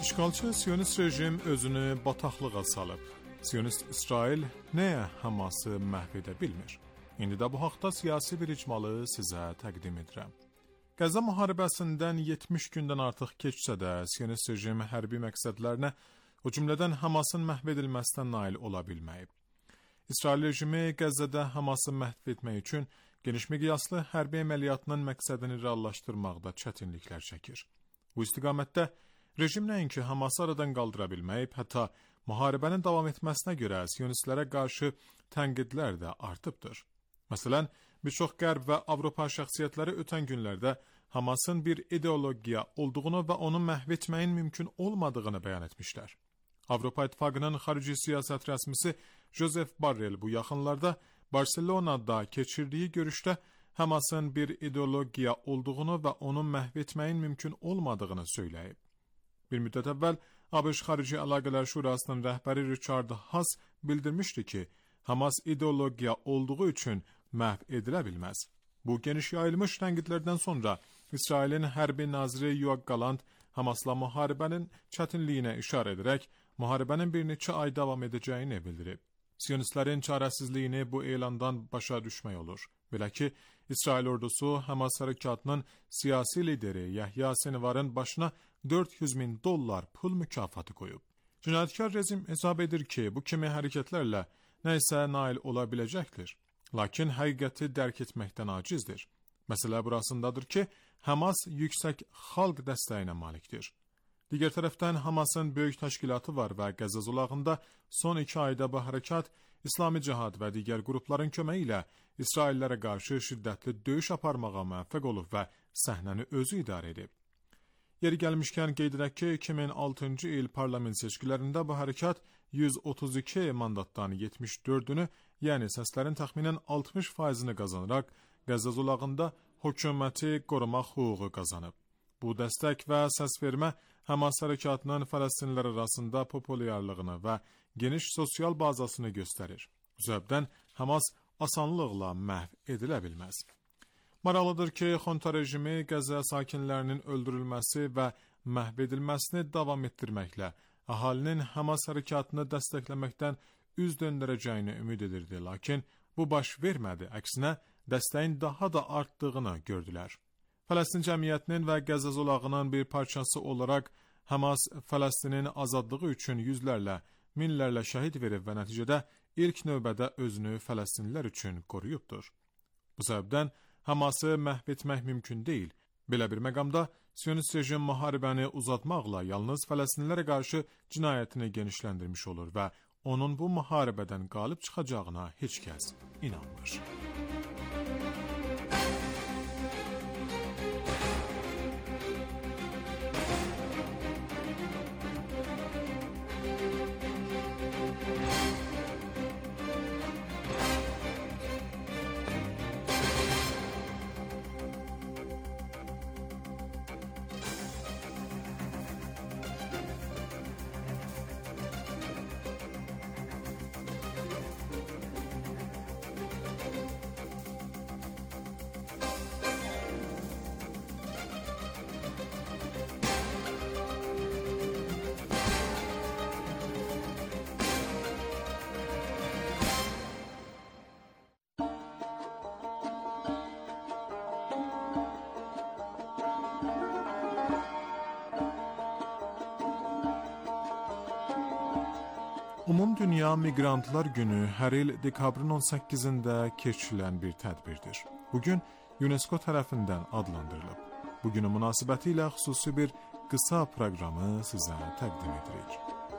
İşğalçı Siyonist rejim özünü bataqlığa salıb. Siyonist İsrail nəyə Haması məhv edə bilmir? İndi də bu haqda siyasi bir icmalı sizə təqdim edirəm. Qəzza müharibəsindən 70 gündən artıq keçsə də Siyonist rejim hərbi məqsədlərinə, o cümlədən Hamasın məhv edilməsindən nail ola bilməyib. İsrail rejimi Qəzzada Haması məhv etmək üçün geniş miqyaslı hərbi əməliyyatının məqsədini reallaşdırmaqda çətinliklər çəkir. Bu istiqamətdə rejim nəinki Haması aradan qaldıra bilməyib, hətta müharibənin davam etməsinə görə Siyonistlərə qarşı tənqidlər də artıbdır. Məsələn, bir çox Qərb və Avropa şəxsiyyətləri ötən günlərdə Hamasın bir ideologiya olduğunu və onu məhv etməyin mümkün olmadığını bəyan etmişlər. Avropa İttifaqının xarici siyasət rəsmisi Joseph Borrell bu yaxınlarda Barcelona'da keçirdiyi görüşdə Hamasın bir ideologiya olduğunu və onu məhv etməyin mümkün olmadığını söyləyib. Bir müddət əvvəl ABŞ Xarici Əlaqələr Şurasının rəhbəri Richard Haass bildirmişdi ki, Hamas ideologiya olduğu üçün məhv edilə bilməz. Bu geniş yayılmış tənqidlərdən sonra İsrailin hərbi naziri Yoav Gallant Hamasla müharibənin çətinliyinə işarə edərək müharibənin bir neçə ay davam edəcəyini bildirib. Siyonistlərin çarəsizliyini bu elandan başa düşmək olur. Belə ki, İsrail ordusu Hamas hərəkatının siyasi lideri Yahya Sinvarın başına $400,000 pul mükafatı qoyub. Cinayətkar rejim hesab edir ki, bu kimi hərəkətlərlə nəysə nail ola biləcəkdir. Lakin həqiqəti dərk etməkdən acizdir. Məsələ burasındadır ki, Hamas yüksək xalq dəstəyinə malikdir. Digər tərəfdən Hamasın böyük təşkilatı var və Qəzza zolağında son 2 ayda bu hərəkat İslami Cihad və digər qrupların köməyi ilə İsraillərə qarşı şiddətli döyüş aparmağa müvəffəq olub və səhnəni özü idarə edib. Yeri gəlmişkən qeyd edək ki, 2006-cı il parlament seçkilərində bu hərəkat 132 mandatdan 74-ünü, yəni səslərin təxminən 60%-ni qazanaraq Qəzza zolağında hökuməti qorumaq hüququ qazanıb. Bu dəstək və səsvermə Hamas hərəkatının Fələstinlilər arasında populyarlığını və geniş sosial bazasını göstərir. Bu səbəbdən Hamas asanlıqla məhv edilə bilməz. Maraqlıdır ki, xunta rejimi Qəzza sakinlərinin öldürülməsi və məhv edilməsini davam etdirməklə əhalinin Hamas hərəkatını dəstəkləməkdən üz döndərəcəyini ümid edirdi, lakin bu baş vermədi, əksinə dəstəyin daha da artdığını gördülər. Fələstin cəmiyyətinin və Qəzza zolağının bir parçası olaraq Hamas Fələstinin azadlığı üçün yüzlərlə, minlərlə şəhid verib və nəticədə ilk növbədə özünü Fələstinlilər üçün qoruyubdur. Bu səbəbdən Haması məhv etmək mümkün deyil. Belə bir məqamda Siyonist rejim müharibəni uzatmaqla yalnız Fələstinlilərə qarşı cinayətini genişləndirmiş olur və onun bu müharibədən qalib çıxacağına heç kəs inanmır. Ümumdünya Miqrantlar Günü hər il dekabrın 18-də keçirilən bir tədbirdir. Bugün UNESCO tərəfindən adlandırılıb. Bugünün münasibəti ilə xüsusi bir qısa proqramı sizə təqdim edirik.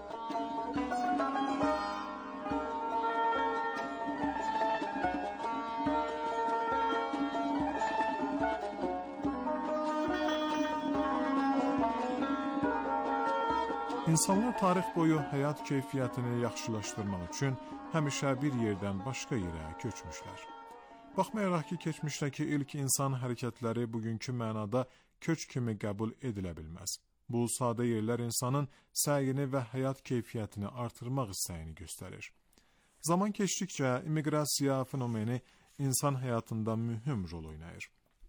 İnsanlar tarix boyu həyat keyfiyyətini yaxşılaşdırmaq üçün həmişə bir yerdən başqa yerə köçmüşlər. Baxmayaraq ki, keçmişdəki ilk insan hərəkətləri bugünkü mənada köç kimi qəbul edilə bilməz. Bu sadə yerlər insanın səyini və həyat keyfiyyətini artırmaq istəyini göstərir. Zaman keçdikcə immiqrasiya fenomeni insan həyatında mühüm rol oynayır.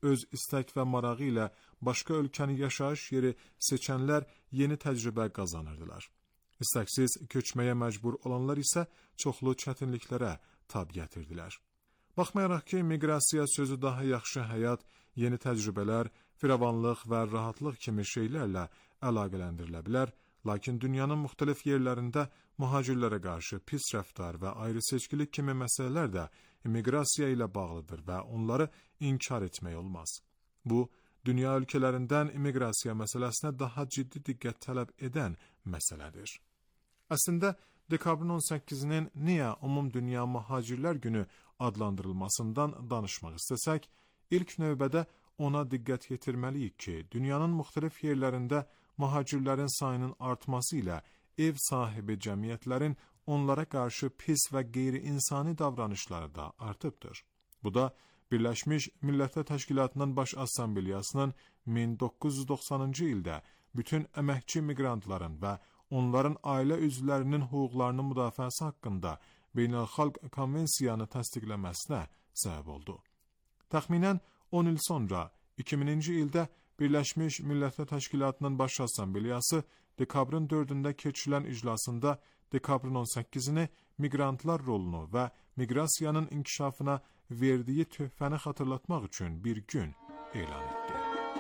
öz istək və marağı ilə başqa ölkəni yaşayış yeri seçənlər yeni təcrübə qazanırdılar. İstəksiz köçməyə məcbur olanlar isə çoxlu çətinliklərə tab gətirdilər. Baxmayaraq ki, miqrasiya sözü daha yaxşı həyat, yeni təcrübələr, firavanlıq və rahatlıq kimi şeylərlə əlaqələndirilə bilər, lakin dünyanın müxtəlif yerlərində mühacirlərə qarşı pis rəftar və ayrı-seçkilik kimi məsələlər də immiqrasiya ilə bağlıdır və onları inkar etmək olmaz. Bu, dünya ölkələrindən immiqrasiya məsələsinə daha ciddi diqqət tələb edən məsələdir. Əslində, dekabrın 18-nin niyə Ümumdünya Mühacirlər Günü adlandırılmasından danışmaq istəsək, ilk növbədə ona diqqət yetirməliyik ki, dünyanın müxtəlif yerlərində mühacirlərin sayının artması ilə ev sahibi cəmiyyətlərin onlara qarşı pis və qeyri-insani davranışları da artıbdır. Bu da Birləşmiş Millətlər Təşkilatının Baş Assambleyasının 1990-cı ildə bütün əməkçi miqrantların və onların ailə üzvlərinin hüquqlarının müdafiəsi haqqında beynəlxalq konvensiyanı təsdiqləməsinə səbəb oldu. Təxminən 10 il sonra 2000-ci ildə Birləşmiş Millətlər Təşkilatının Baş Assambleyası dekabrın 4-də keçirilən iclasında dekabrın 18-ni miqrantlar rolunu və miqrasiyanın inkişafına verdiyi töhfəni xatırlatmaq üçün bir gün elan etdi.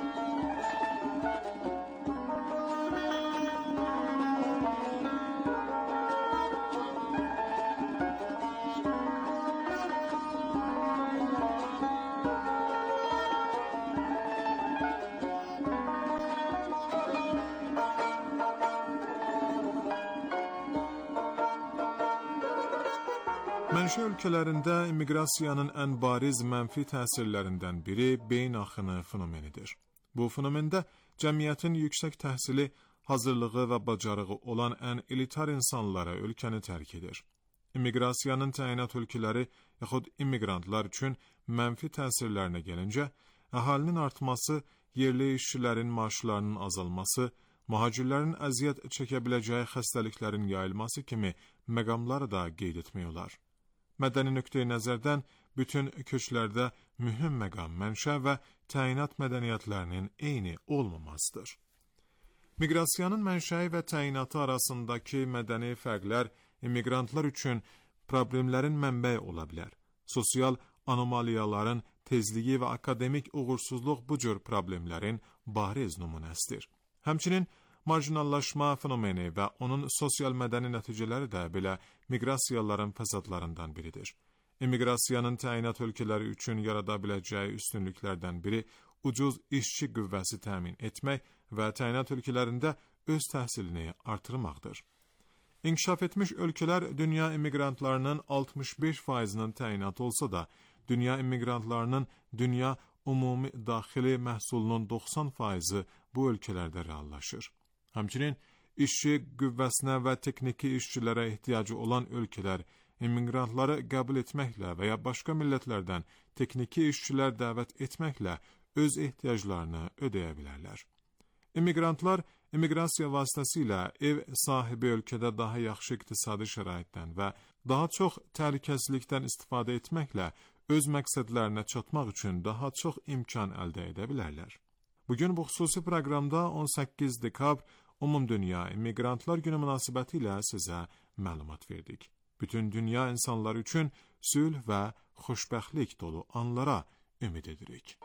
Mənşə ölkələrində immiqrasiyanın ən bariz mənfi təsirlərindən biri beyin axını fenomenidir. Bu fenomendə cəmiyyətin yüksək təhsili, hazırlığı və bacarığı olan ən elitar insanlara ölkəni tərk edir. İmmiqrasiyanın təyinat ölkələri yaxud immiqrantlar üçün mənfi təsirlərinə gəlincə, əhalinin artması, yerli işçilərin maaşlarının azalması, mühacirlərin əziyyət çəkə biləcəyi xəstəliklərin yayılması kimi məqamları da qeyd etmək olar. Mədəni nöqteyi nəzərdən bütün köçlərdə mühüm məqam mənşə və təyinat mədəniyyətlərinin eyni olmamasıdır. Miqrasiyanın mənşəyi və təyinatı arasındakı mədəni fərqlər immiqrantlar üçün problemlərin mənbəyi ola bilər. Sosial anomaliyaların tezliyi və akademik uğursuzluq bu cür problemlərin bariz nümunəsidir. Həmçinin marjinallaşma fenomeni və onun sosial mədəni nəticələri də belə miqrasiyaların fəsadlarından biridir. İmmiqrasiyanın təyinat ölkələri üçün yarada biləcəyi üstünlüklərdən biri ucuz işçi qüvvəsi təmin etmək və təyinat ölkələrində öz təhsilini artırmaqdır. İnkişaf etmiş ölkələr dünya immiqrantlarının 65%-nin təyinatı olsa da, dünya immiqrantlarının dünya ümumi daxili məhsulunun 90%-i bu ölkələrdə reallaşır. Həmçinin, işçi qüvvəsinə və texniki işçilərə ehtiyacı olan ölkələr immiqrantları qəbul etməklə və ya başqa millətlərdən texniki işçilər dəvət etməklə öz ehtiyaclarını ödəyə bilərlər. İmmiqrantlar immiqrasiya vasitəsilə ev sahibi ölkədə daha yaxşı iqtisadi şəraitdən və daha çox təhlükəsizlikdən istifadə etməklə öz məqsədlərinə çatmaq üçün daha çox imkan əldə edə bilərlər. Bugün bu xüsusi proqramda 18 dekabr Ümumdünya İmmiqrantlar Günü münasibəti ilə sizə məlumat verdik. Bütün dünya insanları üçün sülh və xoşbəxtlik dolu anlara ümid edirik.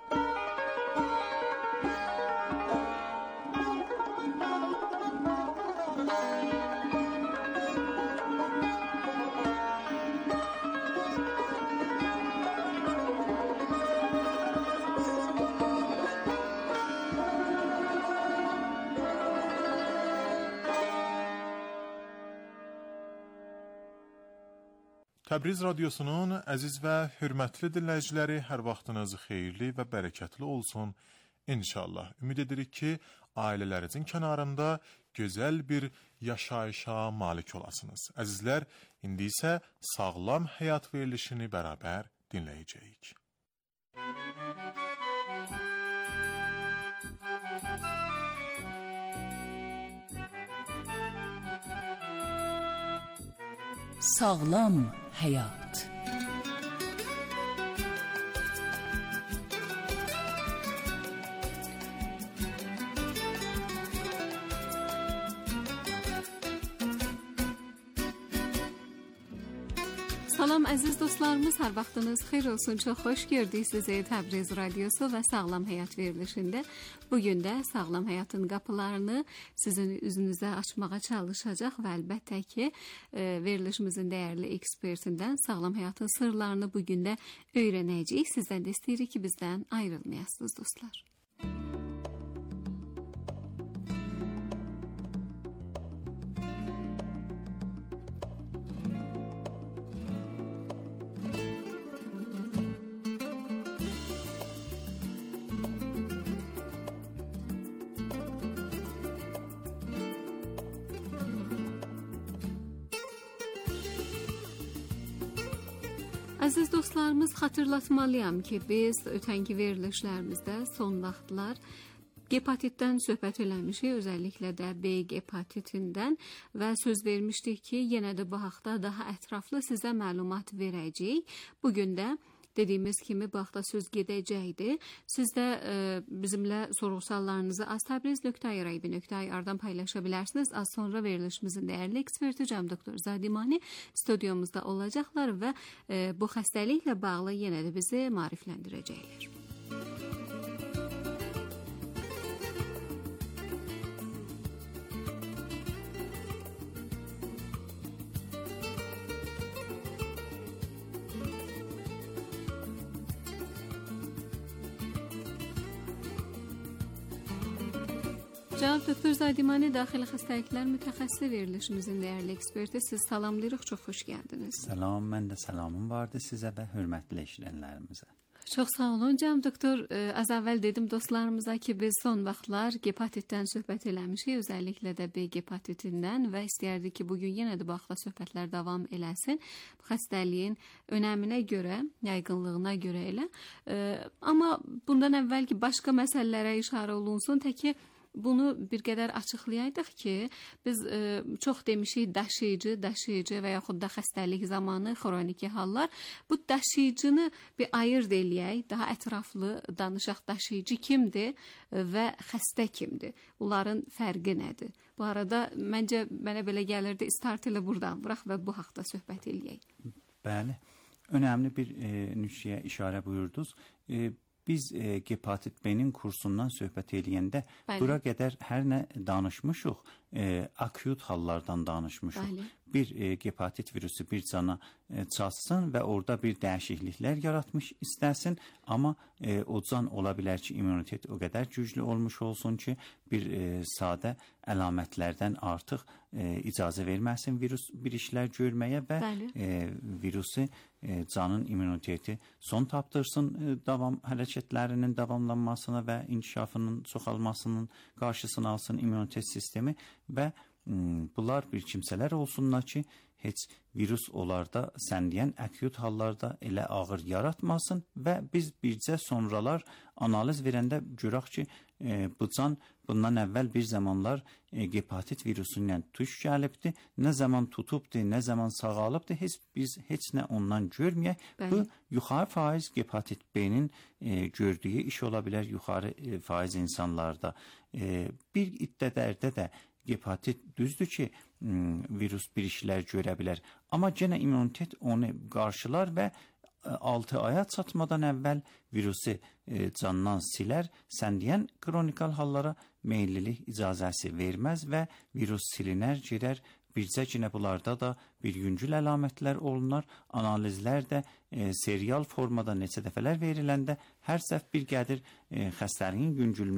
Təbriz radiosunun əziz və hörmətli dinləyiciləri, hər vaxtınız xeyirli və bərəkətli olsun. İnşallah. Ümid edirik ki, ailələrinizin kənarında gözəl bir yaşayışa malik olasınız. Əzizlər, indi isə sağlam həyat verilişini bərabər dinləyəcəyik. Sağlam həyat. Salam əziz dostlarımız, hər vaxtınız xeyir olsun. Çox xoş gördük sizi Təbriz Radiosu və Sağlam Həyat verilişində. Bugün də Sağlam Həyatın qapılarını sizin üzünüzə açmağa çalışacaq və əlbəttə ki, verilişimizin dəyərli ekspertindən Sağlam Həyatın sırlarını bugün də öyrənəcəyik. Sizdən də istəyirik ki, bizdən ayrılmayasınız dostlar. Əziz dostlarımız, xatırlatmalıyam ki, biz ötənki verilişlərimizdə son vaxtlar gepatitdən söhbət eləmişik, özəlliklə də B gepatitindən və söz vermişdik ki, yenə də bu haqda daha ətraflı sizə məlumat verəcəyik. Bugün də dediyimiz kimi bu haqda söz gedəcəkdir. Siz də bizimlə sorğu-suallarınızı aztabriz.ir.ir-dan paylaşa bilərsiniz. Az sonra verilişimizin dəyərli eksperti Cəm Doktor Zadimani stüdyomuzda olacaqlar və bu xəstəliklə bağlı yenə də bizi maarifləndirəcəklər. Cənab Doktor Zadimani, daxili xəstəliklər mütəxəssisi verilişimizin dəyərli eksperti. Siz salamlayırıq, çox xoş gəldiniz. Salam, mən də salamım vardı sizə və hörmətli eşidənlərimizə. Çox sağ olun. Cənab Doktor, az əvvəl dedim dostlarımıza ki, biz son vaxtlar gepatitdən söhbət eləmişik, özəlliklə də B gepatitindən və istəyərdik ki, bugün yenə də bu haqda söhbətlər davam eləsin. Bu xəstəliyin önəminə görə, yaygınlığına görə elə. Amma bundan əvvəl ki, başqa məsələlərə işarə olunsun, təki bunu bir qədər açıqlayaq ki, biz çox demişik daşıyıcı və yaxud da xəstəlik zamanı xroniki hallar. Bu daşıyıcını bir ayırd eləyək, daha ətraflı danışaq. Daşıyıcı kimdir və xəstə kimdir? Bunların fərqi nədir? Bu arada məncə mənə belə gəlirdi, start ilə buradan vuraq və bu haqda söhbət eləyək. Bəli, önəmli bir nüqtəyə işarə buyurdunuz. Biz gepatit B-nin kursundan söhbət eləyəndə bura qədər hər nə danışmışıq, akut hallardan danışmışıq. Bəli. Bir gepatit virusu bir cana çatsın və orada bir dəyişikliklər yaratmış istəsin, amma o can ola bilər ki, immunitet o qədər güclü olmuş olsun ki, bir sadə əlamətlərdən artıq icazə verməsin virus bir işlər görməyə və virusu canın immuniteti son tapdırsın davam hərəkətlərinin davamlanmasına və inkişafının çoxalmasının qarşısını alsın immunitet sistemi və bunlar bir kimsələr olsunlar ki, heç virus onlarda sən deyən akut hallarda elə ağır yaratmasın və biz bircə sonralar analiz verəndə görək ki, bu can bundan əvvəl bir zamanlar gepatit virusu ilə tuş gəlibdi, nə zaman tutubdu, nə zaman sağalıbdı, biz heç nə ondan görməyək. Bu, yuxarı faiz gepatit B-nin gördüyü iş ola bilər yuxarı faiz insanlarda. Bir iddələrdə də gepatit düzdür ki, virus bir işlər görə bilər. Amma yenə immunitet onu qarşılar və 6 aya çatmadan əvvəl virusu candan silər. Sən deyən kronikal hallara meyillilik icazəsi verməz və virus silinər, girər. Bircə günə bunlarda da bir yüngül əlamətlər olunar. Analizlər də serial formada neçə dəfələr veriləndə hər səhv bir gəlir xəstəliyin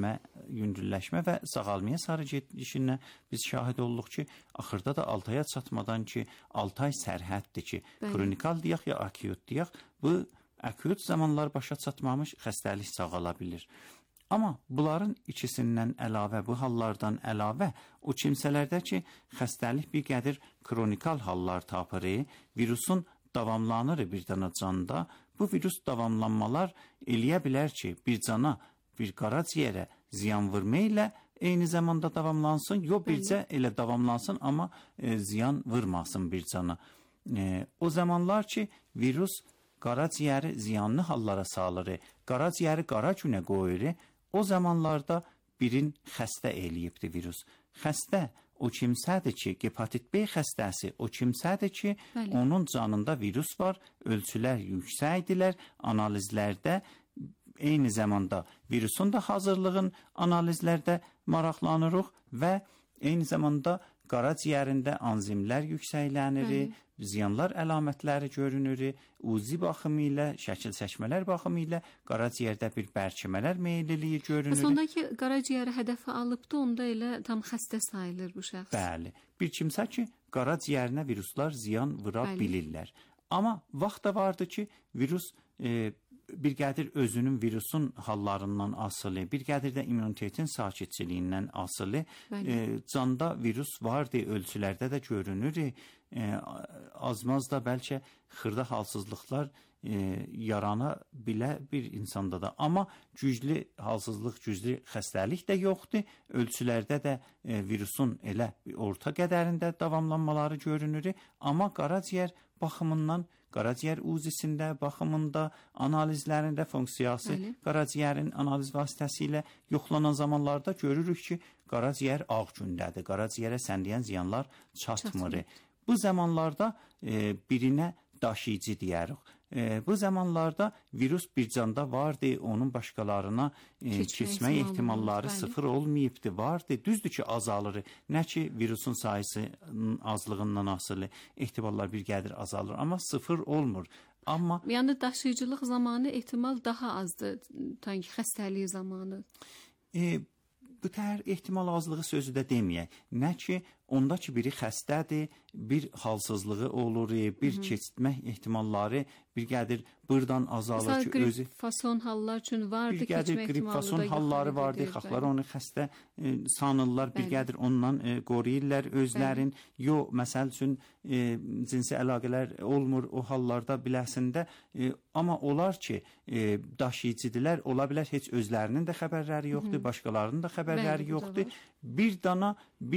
yüngülləşmə və sağalmaya sarı gedişinə biz şahid olduq ki, axırda da 6 aya çatmadan ki, 6 ay sərhəddir ki, kronikal deyək ya akut deyək, bu akut zamanlar başa çatmamış xəstəlik sağala bilir. Amma bunların ikisindən əlavə, bu hallardan əlavə, o kimsələrdə ki, xəstəlik bir qədir kronikal hallar tapır, virusun davamlanır bir dana canda, bu virus davamlanmalar eləyə bilər ki, bir cana, bir qaraciyərə ziyan vurma ilə eyni zamanda davamlansın, yox bircə elə davamlansın, amma ziyan vurmasın bir cana. O zamanlar ki, virus qaraciyəri ziyanlı hallara salır, qaraciyəri qara günə qoyur, o zamanlarda birin xəstə eləyibdi virus. Xəstə o kimsədir ki, hepatit B xəstəsi o kimsədir ki, Bəli. onun canında virus var, ölçülər yüksəkdirlər, analizlərdə eyni zamanda virusun da hazırlığın analizlərdə maraqlanırıq və eyni zamanda qaraciyərində enzimlər yüksəklənir, ziyanlar əlamətləri görünür, uzi baxımı ilə, şəkil çəkmələr baxımı ilə qaraciyərdə bir bərkimələr meylliliyi görünür. Sondakı qaraciyəri hədəfə alıbdı, onda elə tam xəstə sayılır bu şəxs. Bəli. Bir kimsə ki, qaraciyərinə viruslar ziyan vura bilirlər. Amma vaxt da vardı ki, virus bir qədir özünün virusun hallarından asılı, bir qədir də immunitetin sakitçiliyindən asılı. Canda virus vardı, ölçülərdə də görünür. Az-maz da bəlkə xırda halsızlıqlar yarana bilə bir insanda da. Amma güclü halsızlıq, güclü xəstəlik də yoxdur. Ölçülərdə də virusun elə orta qədərində davamlanmaları görünür. Amma qaraciyər baxımından, qaraciyər uzisində, baxımında, analizlərində funksiyası, qaraciyərin analiz vasitəsilə yoxlanan zamanlarda görürük ki, qaraciyər ağ gündədir, qaraciyərə səndiyən ziyanlar çatmır. Bu zamanlarda birinə daşıyıcı deyərik. Bu zamanlarda virus bir canda vardı, onun başqalarına keçmə ehtimalları sıfır olmayıbdı, vardı. Düzdür ki, azalır. Nə ki, virusun sayısının azlığından asılı ehtimallar bir qədir azalır, amma sıfır olmur. Amma yəni daşıyıcılıq zamanı ehtimal daha azdır, sanki xəstəlik zamanı. Bu təhər ehtimal azlığı sözü də deməyək. Nə ki, onda ki, biri xəstədir, bir halsızlığı olur, bir keçmə ehtimalları bir qədir buradan azalır ki, özü... Fason hallar üçün vardı, bir qədir gripfason halları vardı, xalqlar onu xəstə sanırlar, bir qədir ondan qoruyurlar özlərin. Yox, məsəl üçün cinsi əlaqələr olmur o hallarda biləsində, amma olar ki, daşıyıcıdilər, ola bilər heç özlərinin də xəbərləri yoxdur, başqalarının da xəbərləri yoxdur. Bir dana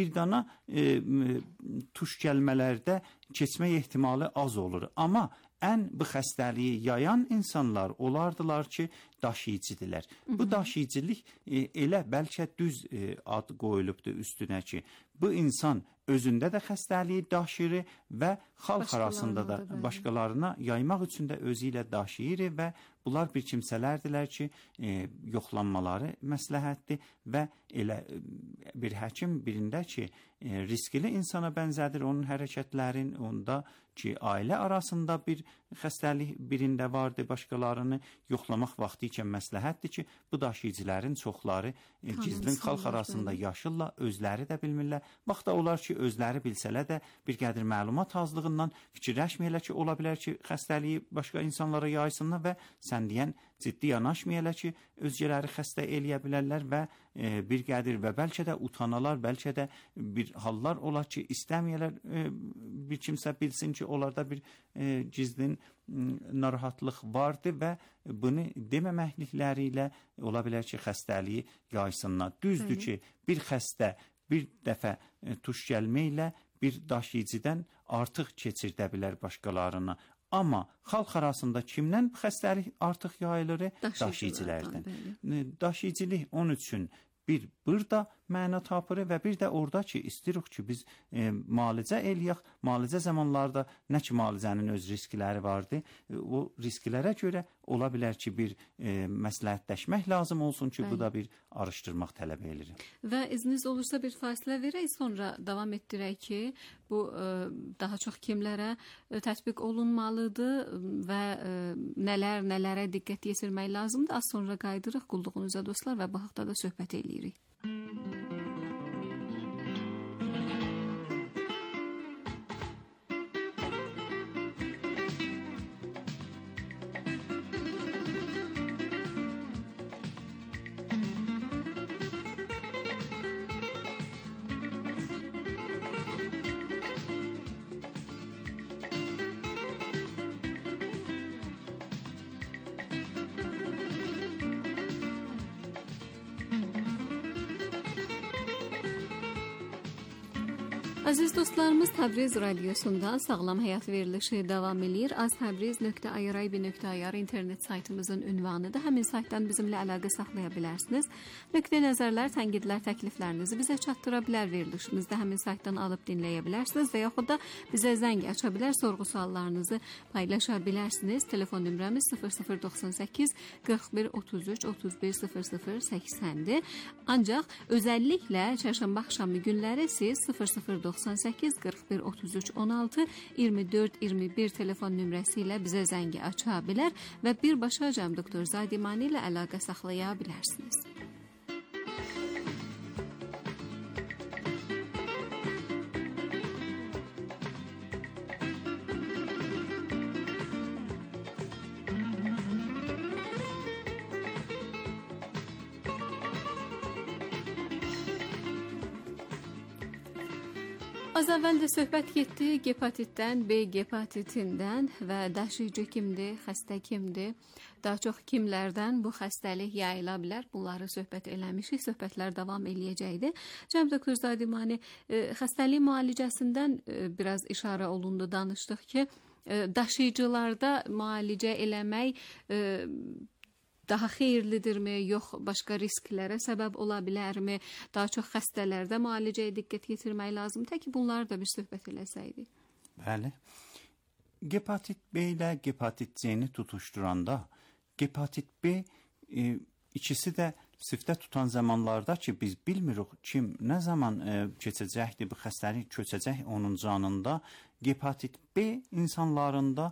tuş gəlmələrdə keçmə ehtimalı az olur. Amma ən bu xəstəliyi yayan insanlar olardılar ki, daşıyıcıdırlar. Bu daşıyıcılıq elə bəlkə düz ad qoyulubdur üstünə ki, bu insan özündə də xəstəliyi daşıyır və xalq arasında da başqalarına yaymaq üçün də özü ilə daşıyır və bunlar bir kimsələrdirlər ki, yoxlanmaları məsləhətdir və elə bir həkim birində ki, riskli insana bənzədir onun hərəkətlərin, onda ki, ailə arasında bir xəstəlik birində vardı, başqalarını yoxlamaq vaxtı ikən məsləhətdir ki, bu daşıyıcıların çoxları gizlin xalq arasında yaşırlar, özləri də bilmirlər. Vaxt da olar ki, özləri bilsələr də bir qədir məlumat azlığından fikirləşməyələr ki, ola bilər ki, xəstəliyi başqa insanlara yaysınlar və sən deyən ciddi yanaşmayələr ki, özgələri xəstə eləyə bilərlər və bir qədir və bəlkə də utanalar, bəlkə də bir hallar olar ki, istəməyələr bir kimsə bilsin ki, onlarda bir gizlin narahatlıq vardı və bunu deməməklikləri ilə ola bilər ki, xəstəliyi yaysınlar. Düzdür ki, bir xəstə bir dəfə tuş gəlməklə bir daşıyıcıdan artıq keçirdə bilər başqalarına. Amma xalq arasında kimdən xəstəlik artıq yayılır? Daşıyıcılardan. Daşıyıcılıq onun üçün bir burada məna tapır və bir də orada ki, istəyirik ki, biz müalicə eləyək. Müalicə zamanlarda nə ki, müalicənin öz riskləri vardı. O risklərə görə ola bilər ki, bir məsləhətləşmək lazım olsun ki, bu da bir araşdırmaq tələb edilir. Və izniniz olursa bir fasilə verək, sonra davam etdirək ki, bu daha çox kimlərə tətbiq olunmalıdır və nələrə diqqət yetirmək lazımdır. Az sonra qaydırıq qulluğunuza dostlar və bu haqda da söhbət eləyirik. Aziz dostlarımız, Təbriz radiosundan Sağlam Həyat verilişi davam edir. aztabriz.irib.ir internet saytımızın ünvanıdır. Həmin saytdan bizimlə əlaqə saxlaya bilərsiniz. Nöqtə nəzərlər, tənqidlər, təkliflərinizi bizə çatdıra bilər, verilişimizdə həmin saytdan alıb dinləyə bilərsiniz və yaxud da bizə zəng aça bilər, sorğu suallarınızı paylaşa bilərsiniz. Telefon nömrəmiz 0098 41 33 31 00 80-dir. Ancaq özəlliklə çərşənbə axşamı günləri siz 0098 41 33 16 24 21 telefon nömrəsi ilə bizə zəngi aça bilər və birbaşa cəm doktor Zadimani ilə əlaqə saxlaya bilərsiniz. Az əvvəl də söhbət getdi gepatitdən, B gepatitindən və daşıyıcı kimdir, xəstə kimdir, daha çox kimlərdən bu xəstəlik yayıla bilər. Bunları söhbət eləmişik, söhbətlər davam eləyəcəkdir. Cənab doktor Zadimani, xəstəlik müalicəsindən biraz işarə olundu, danışdıq ki, daşıyıcılarda müalicə eləmək daha xeyirlidirmi, yox başqa risklərə səbəb ola bilərmi? Daha çox xəstələrdə müalicəyə diqqət yetirmək lazım. Təki bunları da bir söhbət eləsəydik. Bəli. Gepatit B ilə gepatit C-ni tutuşturanda, gepatit B ikisi də sifdə tutan zamanlarda ki, biz bilmirik kim nə zaman keçəcəkdir, bu xəstəlik köçəcək onun canında. Gepatit B insanlarında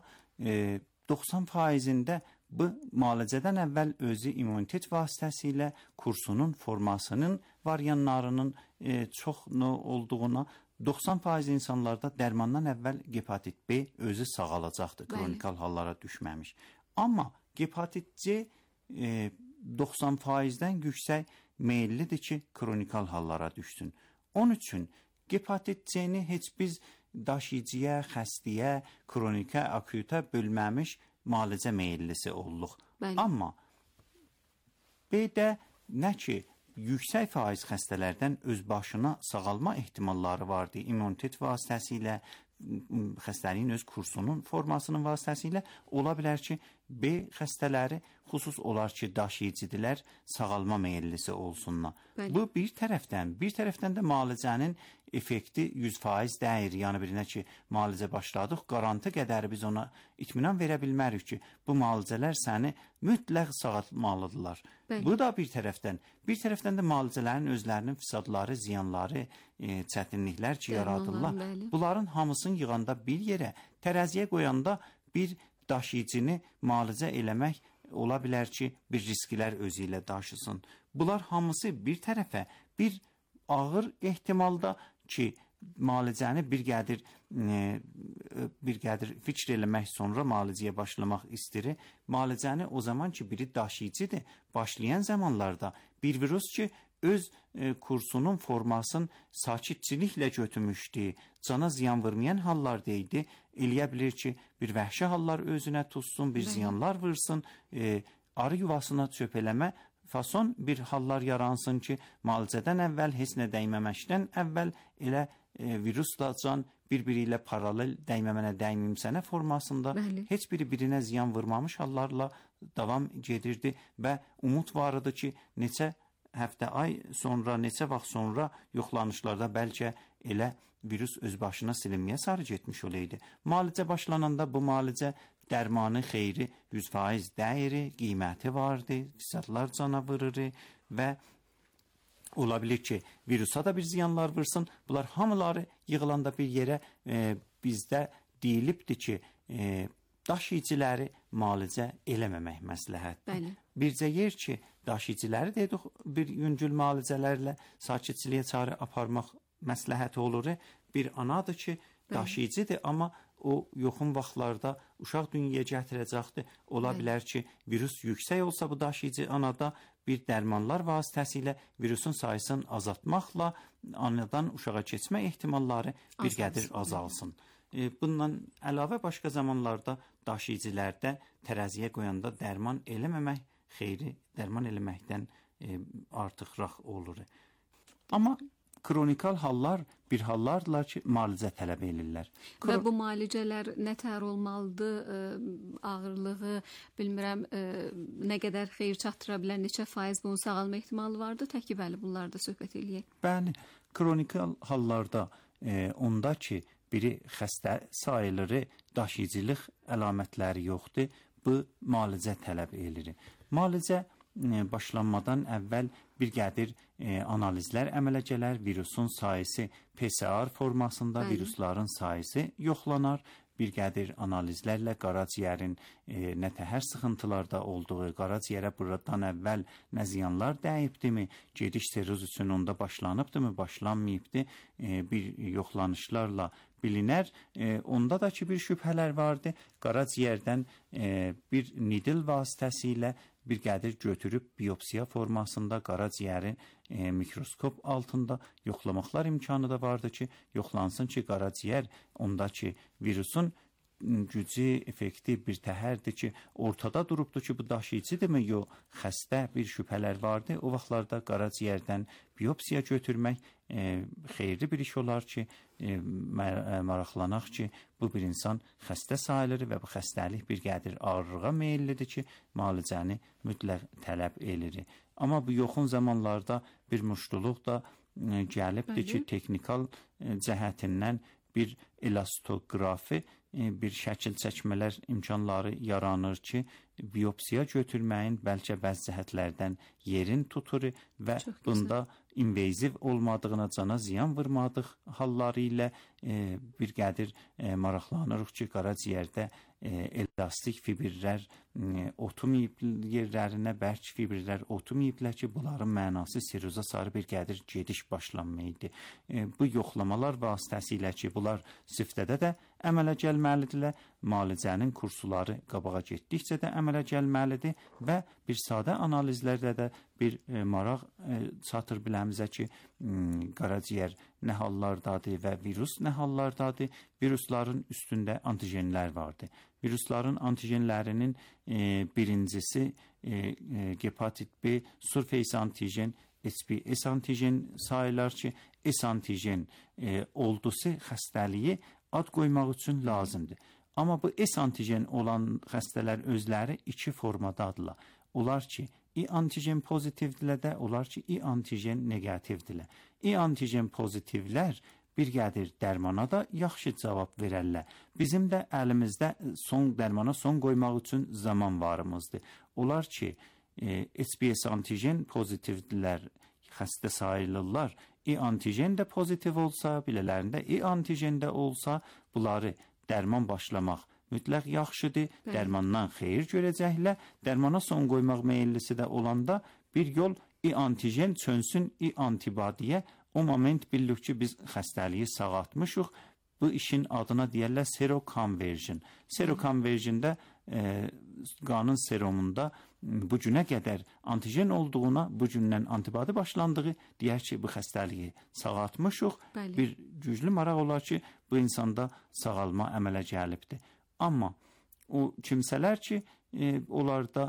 90%-də bu müalicədən əvvəl özü immunitet vasitəsilə kursunun formasının variantlarının çox olduğuna 90% insanlarda dərmandan əvvəl gepatit B özü sağalacaqdır, kronikal hallara düşməmiş. Amma gepatit C 90%-dən yüksək meyillidir ki, kronikal hallara düşsün. Onun üçün gepatit C-ni heç biz daşıyıcıya, xəstəyə, kronikə, akütə bölməmiş müalicə meyillisi olduq. Bəli. Amma B-də nə ki, yüksək faiz xəstələrdən öz başına sağalma ehtimalları vardı. İmmunitet vasitəsilə, xəstəliyin öz kursunun formasının vasitəsilə ola bilər ki, B xəstələri xüsus olar ki, daşıyıcıdilər, sağalma meyillisi olsunlar. Bəli. Bu bir tərəfdən də müalicənin effekti 100% dəyir. Yəni birinə ki, müalicə başladıq, qarantı qədəri biz ona itminam verə bilmərik ki, bu müalicələr səni mütləq sağaltmalıdırlar. Bəli. Bu da bir tərəfdən. Bir tərəfdən də müalicələrin özlərinin fisadları, ziyanları, çətinliklər ki, yaradırlar. Bəli. Bunların hamısını yığanda bir yerə, tərəziyə qoyanda bir daşıyıcını müalicə eləmək ola bilər ki, bir risklər özü ilə daşısın. Bunlar hamısı bir tərəfə, bir ağır ehtimalda ki, müalicəni bir qədir fikr eləmək sonra müalicəyə başlamaq istəyir. Müalicəni o zaman ki, biri daşıyıcıdır, başlayan zamanlarda bir virus ki, öz kursunun formasını sakitçiliklə götürmüşdü, cana ziyan vurmayan hallarda idi, eləyə bilir ki, bir vəhşi hallar özünə tutsun, bir ziyanlar vursun, arı yuvasına çöp eləmə, fason bir hallar yaransın ki, müalicədən əvvəl, heç nə dəyməməkdən əvvəl elə virusla can bir-biri ilə paralel dəymə sənə formasında Bəli. heç biri birinə ziyan vurmamış hallarla davam gedirdi və umut var idi ki, neçə həftə, ay sonra, neçə vaxt sonra yoxlanışlarda bəlkə elə virus öz başına silinməyə sarı getmiş olaydı. Müalicə başlananda bu müalicə dərmanı xeyri 100% dəyiri, qiyməti vardı, fisadlar cana vurur və ola bilir ki, virusa da bir ziyanlar vursun. Bunlar hamıları yığılanda bir yerə bizdə deyilibdir ki, daşıyıcıları müalicə eləməmək məsləhətdir. Bəli. Bircə yer ki, daşıyıcıları dedik, bir yüngül müalicələrlə sakitçiliyə çarə aparmaq məsləhət olur. Bir anadır ki, daşıyıcıdır, amma o yoxun vaxtlarda uşaq dünyaya gətirəcəkdir. Ola bilər ki, virus yüksək olsa bu daşıyıcı anada bir dərmanlar vasitəsilə virusun sayısını azaltmaqla anadan uşağa keçmə ehtimalları bir qədir azalsın. Bundan əlavə başqa zamanlarda daşıyıcılərdə tərəziyə qoyanda dərman eləməmək xeyri, dərman eləməkdən artıqraq olur. Amma kronikal hallar bir hallardılar ki, müalicə tələb edirlər. Və bu müalicələr nə tər olmalıdır? Ağırlığı, bilmirəm, nə qədər xeyir çatdıra bilər, neçə faiz bunun sağalma ehtimalı vardır? Təki bəli, bunlarda söhbət eləyək. Bəli, kronikal hallarda onda ki, biri xəstə sayılır, daşıyıcılıq əlamətləri yoxdur, bu müalicə tələb edir. Müalicə başlanmadan əvvəl bir qədir analizlər əmələ gələr. Virusun sayısı PCR formasında, virusların sayısı yoxlanar. Bir qədir analizlərlə qaraciyərin nə təhər sıxıntılarda olduğu, qaraciyərə buradan əvvəl nə ziyanlar dəyibdimi, gediş seroz üçün onda başlanıbdımı, başlanmayıbdı, bir yoxlanışlarla bilinər. Onda da ki, bir şübhələr vardı. Qaraciyərdən bir nidil vasitəsilə bir qədir götürüb biopsiya formasında qaraciyərin mikroskop altında yoxlamaqlar imkanı da vardı ki, yoxlansın ki, qaraciyər ondakı virusun gücü, effekti bir təhərdir ki, ortada durubdur ki, bu daşıyıcıdırmı, yox, xəstə bir şübhələr vardı. O vaxtlarda qaraciyərdən biopsiya götürmək xeyirli bir iş olar ki, maraqlanaq ki, bu bir insan xəstə sayılır və bu xəstəlik bir qədir ağırlığa meyillidir ki, müalicəni mütləq tələb edir. Amma bu yoxun zamanlarda bir muştuluq da gəlibdir ki, texnikal cəhətindən bir elastografi, bir şəkil çəkmələr imkanları yaranır ki, biopsiya götürməyin bəlkə bəzi cəhətlərdən yerin tutur və bunda invaziv olmadığına, cana ziyan vurmadıq halları ilə bir qədir maraqlanırıq ki, qaraciyərdə elastik fibrlər oturmayıb yerlərinə, bərk fibrlər oturmayıblər ki, bunların mənası seroza sarı bir qədir gediş başlanmaydı. Bu yoxlamalar vasitəsilə ki, bunlar siftədə də əmələ gəlməlidirlər, müalicənin kursuları qabağa getdikcə də əmələ gəlməlidir və bir sadə analizlərdə də bir maraq çatır biləmizə ki, qaraciyər nə hallardadır və virus nə hallardadır. Virusların üstündə antigenlər vardır. Virusların antigenlərinin birincisi hepatit B, surface antigen, HBs antigen sayılar ki, S antigen oldusu xəstəliyi ad qoymaq üçün lazımdır. Amma bu S antigen olan xəstələr özləri iki formadadırlar. Olar ki, I antigen pozitivdirlər də, olar ki, I antigen negativdirlər. I antigen pozitivlər bir qədir dərmana da yaxşı cavab verərlər. Bizim də əlimizdə dərmana son qoymaq üçün zaman varımızdır. Olar ki, HBs antigen pozitivdirlər, xəstə sayılırlar. I antigen də pozitiv olsa, bilələrində I antigen də olsa, bunları dərman başlamaq mütləq yaxşıdır, dərmandan xeyir görəcəklər. Dərmana son qoymaq meyillisi də olanda bir yol I antigen çönsün I antibodiyə. O moment bilirik ki, biz xəstəliyi sağaltmışıq. Bu işin adına deyərlər serokonversion. Serokonversionda qanın serumunda bu günə qədər antigen olduğuna, bu gündən antibodi başlandığı deyər ki, bu xəstəliyi sağaltmışıq. Bir güclü maraq olar ki, bu insanda sağalma əmələ gəlibdir. Amma o kimsələr ki, onlarda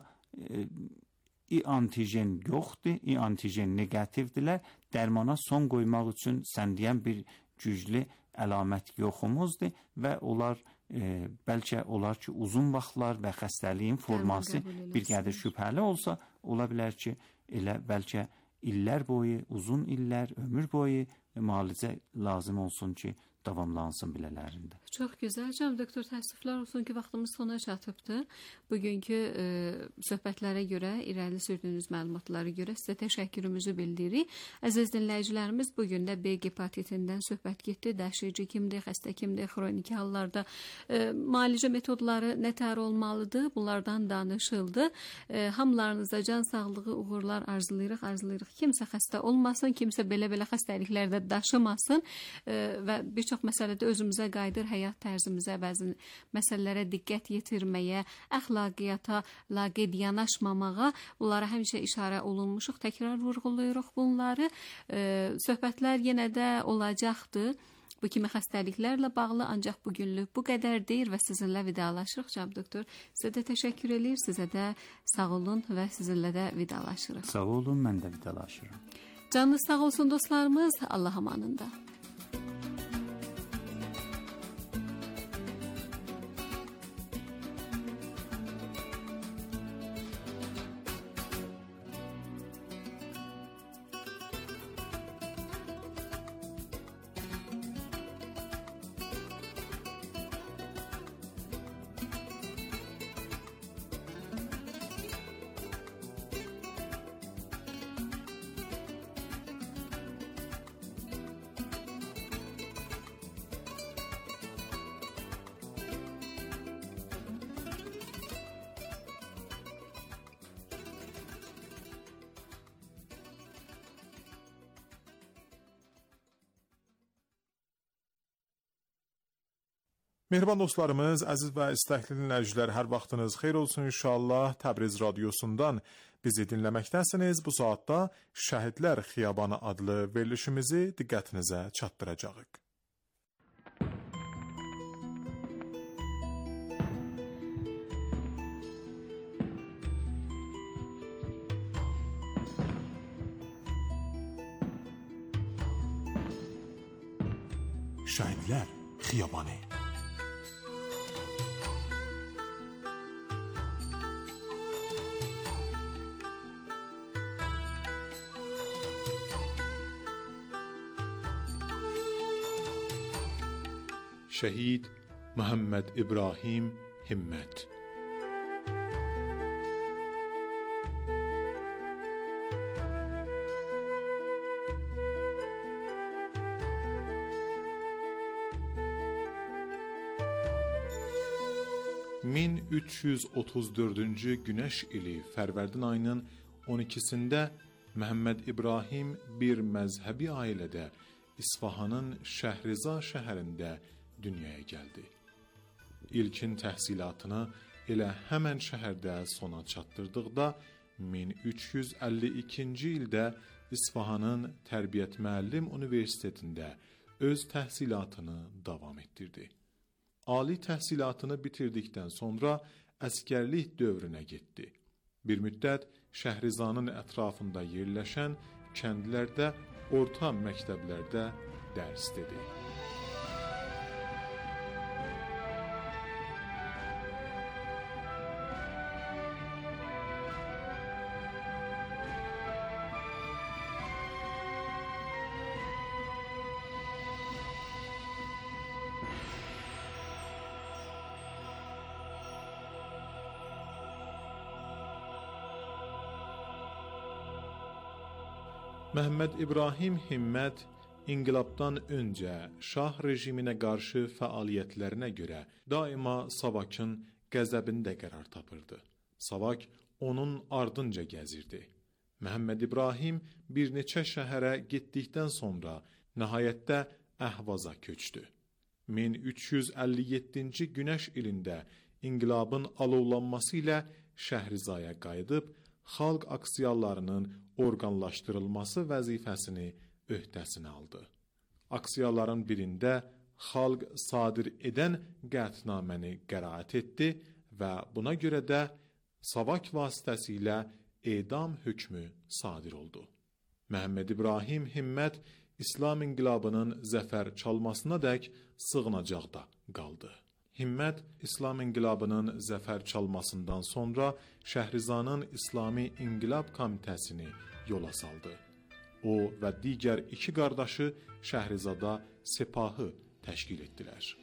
I antigen yoxdur, I antigen negativdirlər, dərmana son qoymaq üçün sən deyən bir güclü əlamət yoxumuzdur və onlar bəlkə olar ki, uzun vaxtlar və xəstəliyin forması bir qədir şübhəli olsa, ola bilər ki, elə bəlkə illər boyu, uzun illər, ömür boyu müalicə lazım olsun ki, davamlansın bilələrində. Çox gözəl. Cənab doktor, təəssüflər olsun ki, vaxtımız sona çatıbdır. Bugünkü söhbətlərə görə, irəli sürdüyünüz məlumatlara görə sizə təşəkkürümüzü bildiririk. Əziz dinləyicilərimiz, bugün də B hepatitindən söhbət getdi. Daşıyıcı kimdir, xəstə kimdir, xroniki hallarda müalicə metodları nə tər olmalıdır? Bunlardan danışıldı. Hamılarınıza can sağlığı, uğurlar arzulayırıq. Kimsə xəstə olmasın, kimsə belə xəstəliklərdə daşımasın və bir çox məsələdə özümüzə qayıdır, həyat tərzimizə, bəzi məsələlərə diqqət yetirməyə, əxlaqiyyata, laqeyd yanaşmamağa, bunlara həmişə işarə olunmuşuq, təkrar vurğulayırıq bunları. Söhbətlər yenə də olacaqdır. Bu kimi xəstəliklərlə bağlı, ancaq bugünlük bu qədər deyir və sizinlə vidalaşırıq. Cənab doktor, sizə də təşəkkür edir, sizə də sağ olun və sizinlə də vidalaşırıq. Sağ olun, mən də vidalaşırım. Canınız sağ olsun dostlarımız. Allah amanında. Mehriban dostlarımız, əziz və istəkli dinləyicilər, hər vaxtınız xeyir olsun inşallah. Təbriz radiosundan bizi dinləməkdəsiniz. Bu saatda Şəhidlər Xiyabanı adlı verilişimizi diqqətinizə çatdıracağıq. Şəhidlər Xiyabanı. Şəhid Məhəmməd İbrahim Himmət. ...1334-cü Günəş ili Fərvərdin ayının 12-sində Məhəmməd İbrahim bir məzhəbi ailədə İsfahanın Şəhriza şəhərində dünyaya gəldi. İlkin təhsilatını elə həmən şəhərdə sona çatdırdıqda 1352-ci ildə İsfahanın Tərbiyyət Müəllim Universitetində öz təhsilatını davam etdirdi. Ali təhsilatını bitirdikdən sonra əskərlik dövrünə getdi. Bir müddət Şəhrizanın ətrafında yerləşən kəndlərdə, orta məktəblərdə dərs dedi. Məhəmməd İbrahim Himmət inqilabdan öncə şah rejiminə qarşı fəaliyyətlərinə görə daima Savakın qəzəbində qərar tapırdı. Savak onun ardınca gəzirdi. Məhəmməd İbrahim bir neçə şəhərə getdikdən sonra nəhayətdə Əhvaza köçdü. 1357-ci Günəş ilində inqilabın alovlanması ilə Şəhrizaya qayıdıb, xalq aksiyalarının orqanlaşdırılması vəzifəsini öhdəsinə aldı. Aksiyaların birində xalq sadir edən qətnaməni qəraət etdi və buna görə də Savak vasitəsilə edam hökmü sadir oldu. Məhəmməd İbrahim Himmət İslam inqilabının zəfər çalmasına dək sığınacaqda qaldı. Himmət İslam inqilabının zəfər çalmasından sonra Şəhrizanın İslami İnqilab Komitəsini yola saldı. O və digər iki qardaşı Şəhrizada sepahı təşkil etdilər.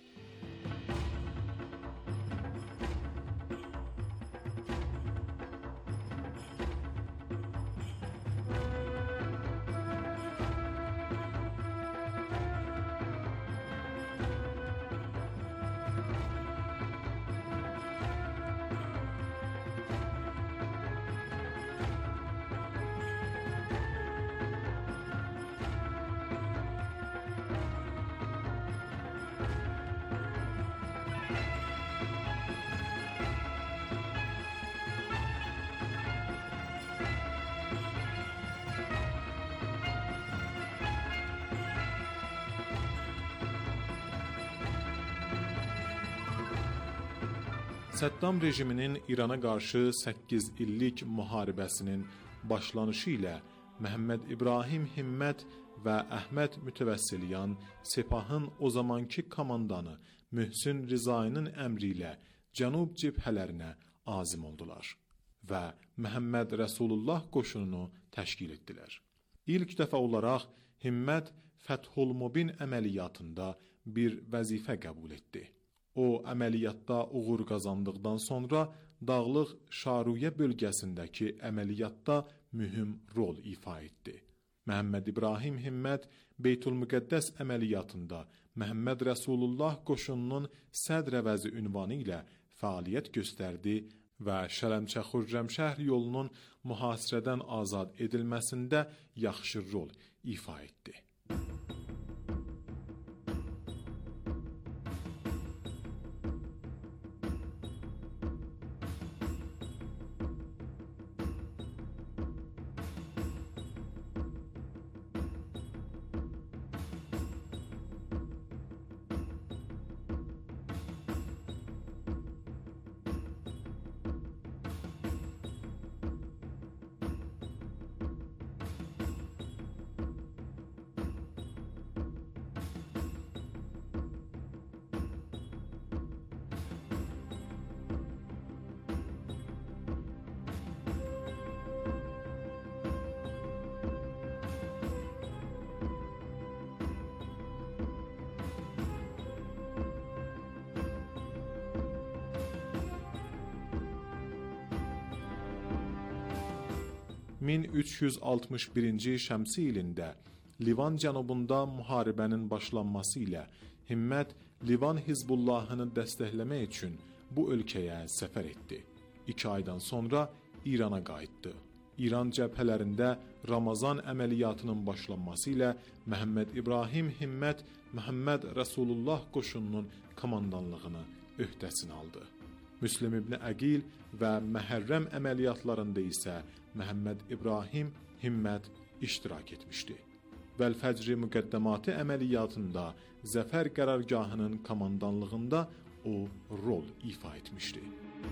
Səddam rejiminin İrana qarşı 8 illik müharibəsinin başlanışı ilə Məhəmməd İbrahim Himmət və Əhməd Mütəvəssiliyan sepahın o zamanki komandanı Mühsün Rizayının əmri ilə cənub cəbhələrinə azim oldular və Məhəmməd Rəsulullah qoşununu təşkil etdilər. İlk dəfə olaraq Himmət Fəthul Mubin əməliyyatında bir vəzifə qəbul etdi. O, əməliyyatda uğur qazandıqdan sonra Dağlıq Şaruyə bölgəsindəki əməliyyatda mühüm rol ifa etdi. Məhəmməd İbrahim Himmət Beytülmüqəddəs əməliyyatında Məhəmməd Rəsulullah qoşununun sədr əvəzi ünvanı ilə fəaliyyət göstərdi və Şələmçə Xürrəmşəhr yolunun mühasirədən azad edilməsində yaxşı rol ifa etdi. (1361-ci şəmsi ilində Livan cənubunda müharibənin başlanması ilə Himmət Livan Hizbullahını dəstəkləmək üçün bu ölkəyə səfər etdi. 2 aydan sonra İrana qayıtdı. İran cəbhələrində Ramazan əməliyyatının başlanması ilə Məhəmməd İbrahim Himmət Məhəmməd Rəsulullah qoşununun komandanlığını öhdəsinə aldı. Müslim İbn Əqil və Məhərrəm əməliyyatlarında isə Məhəmməd İbrahim Himmət iştirak etmişdi. Vəl-Fəcr müqəddəmatı əməliyyatında Zəfər qərargahının komandanlığında o rol ifa etmişdi.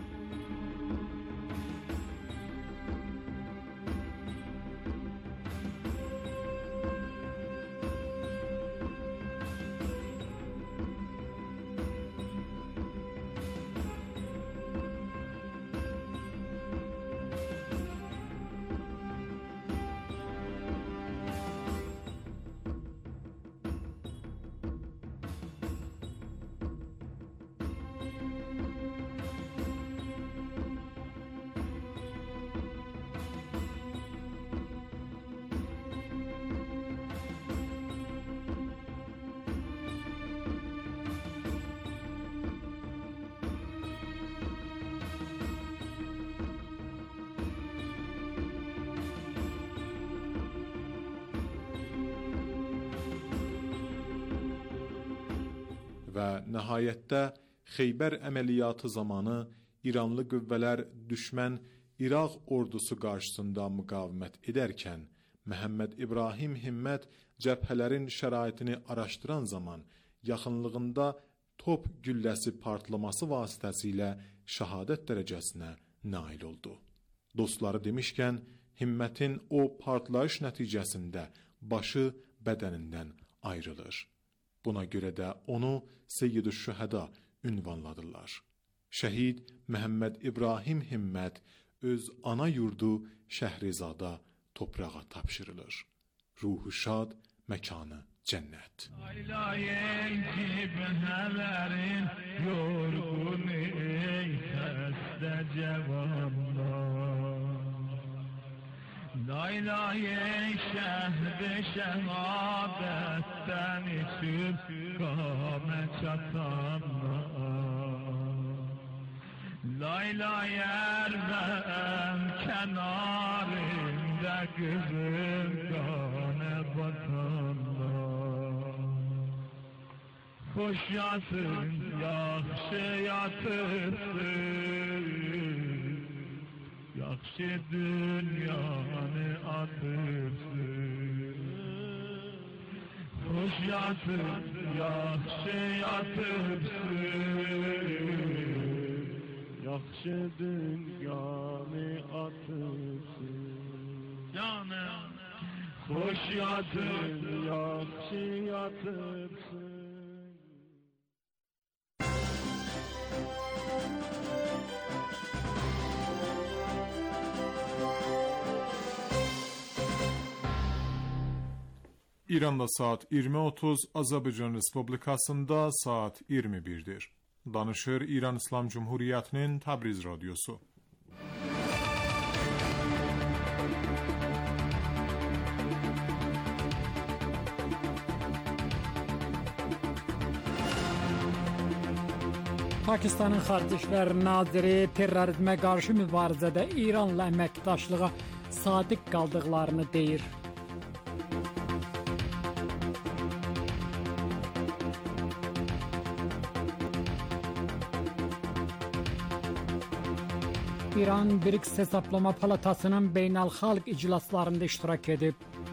Və nəhayətdə Xeybər əməliyyatı zamanı İranlı qüvvələr düşmən İraq ordusu qarşısında müqavimət edərkən Məhəmməd İbrahim Himmət cəbhələrin şəraitini araşdıran zaman yaxınlığında top gülləsi partlaması vasitəsilə şəhadət dərəcəsinə nail oldu. Dostları demişkən, Himmətin o partlayış nəticəsində başı bədənindən ayrılır. Buna görə də onu Seyyid-ü-Şühəda ünvanladılar. Şəhid Məhəmməd İbrahim Himmət öz ana yurdu Şəhrizada toprağa tapşırılır. Ruhu şad, məkanı cənnət. Aylayın cibhələrin yorğun ey xəstə cavanlar. Laylayın şəhd-i şəhadətdən içib qamə çatanlar. Laylayər vəm kənarında qızım qanə batanlar. Xoş yatın, yaxşı yatırsın, yaxşı dünyanı atırsın. Xoş yatın, yaxşı yatırsın, yaxşı dünyanı atırsın. Canım Xoş yatıb, yaxşı yatıbsın. İranda saat 20:30, Azərbaycan Respublikasında saat 21'dir. Danışır İran İslam Cumhuriyeti'nin Təbriz Radyosu. Pakistanın Xarici İşlər Naziri terrorizmə qarşı mübarizədə İranla əməkdaşlığa sadiq qaldıqlarını deyir. İran BRICS Hesablama Palatasının beynəlxalq iclaslarında iştirak edib.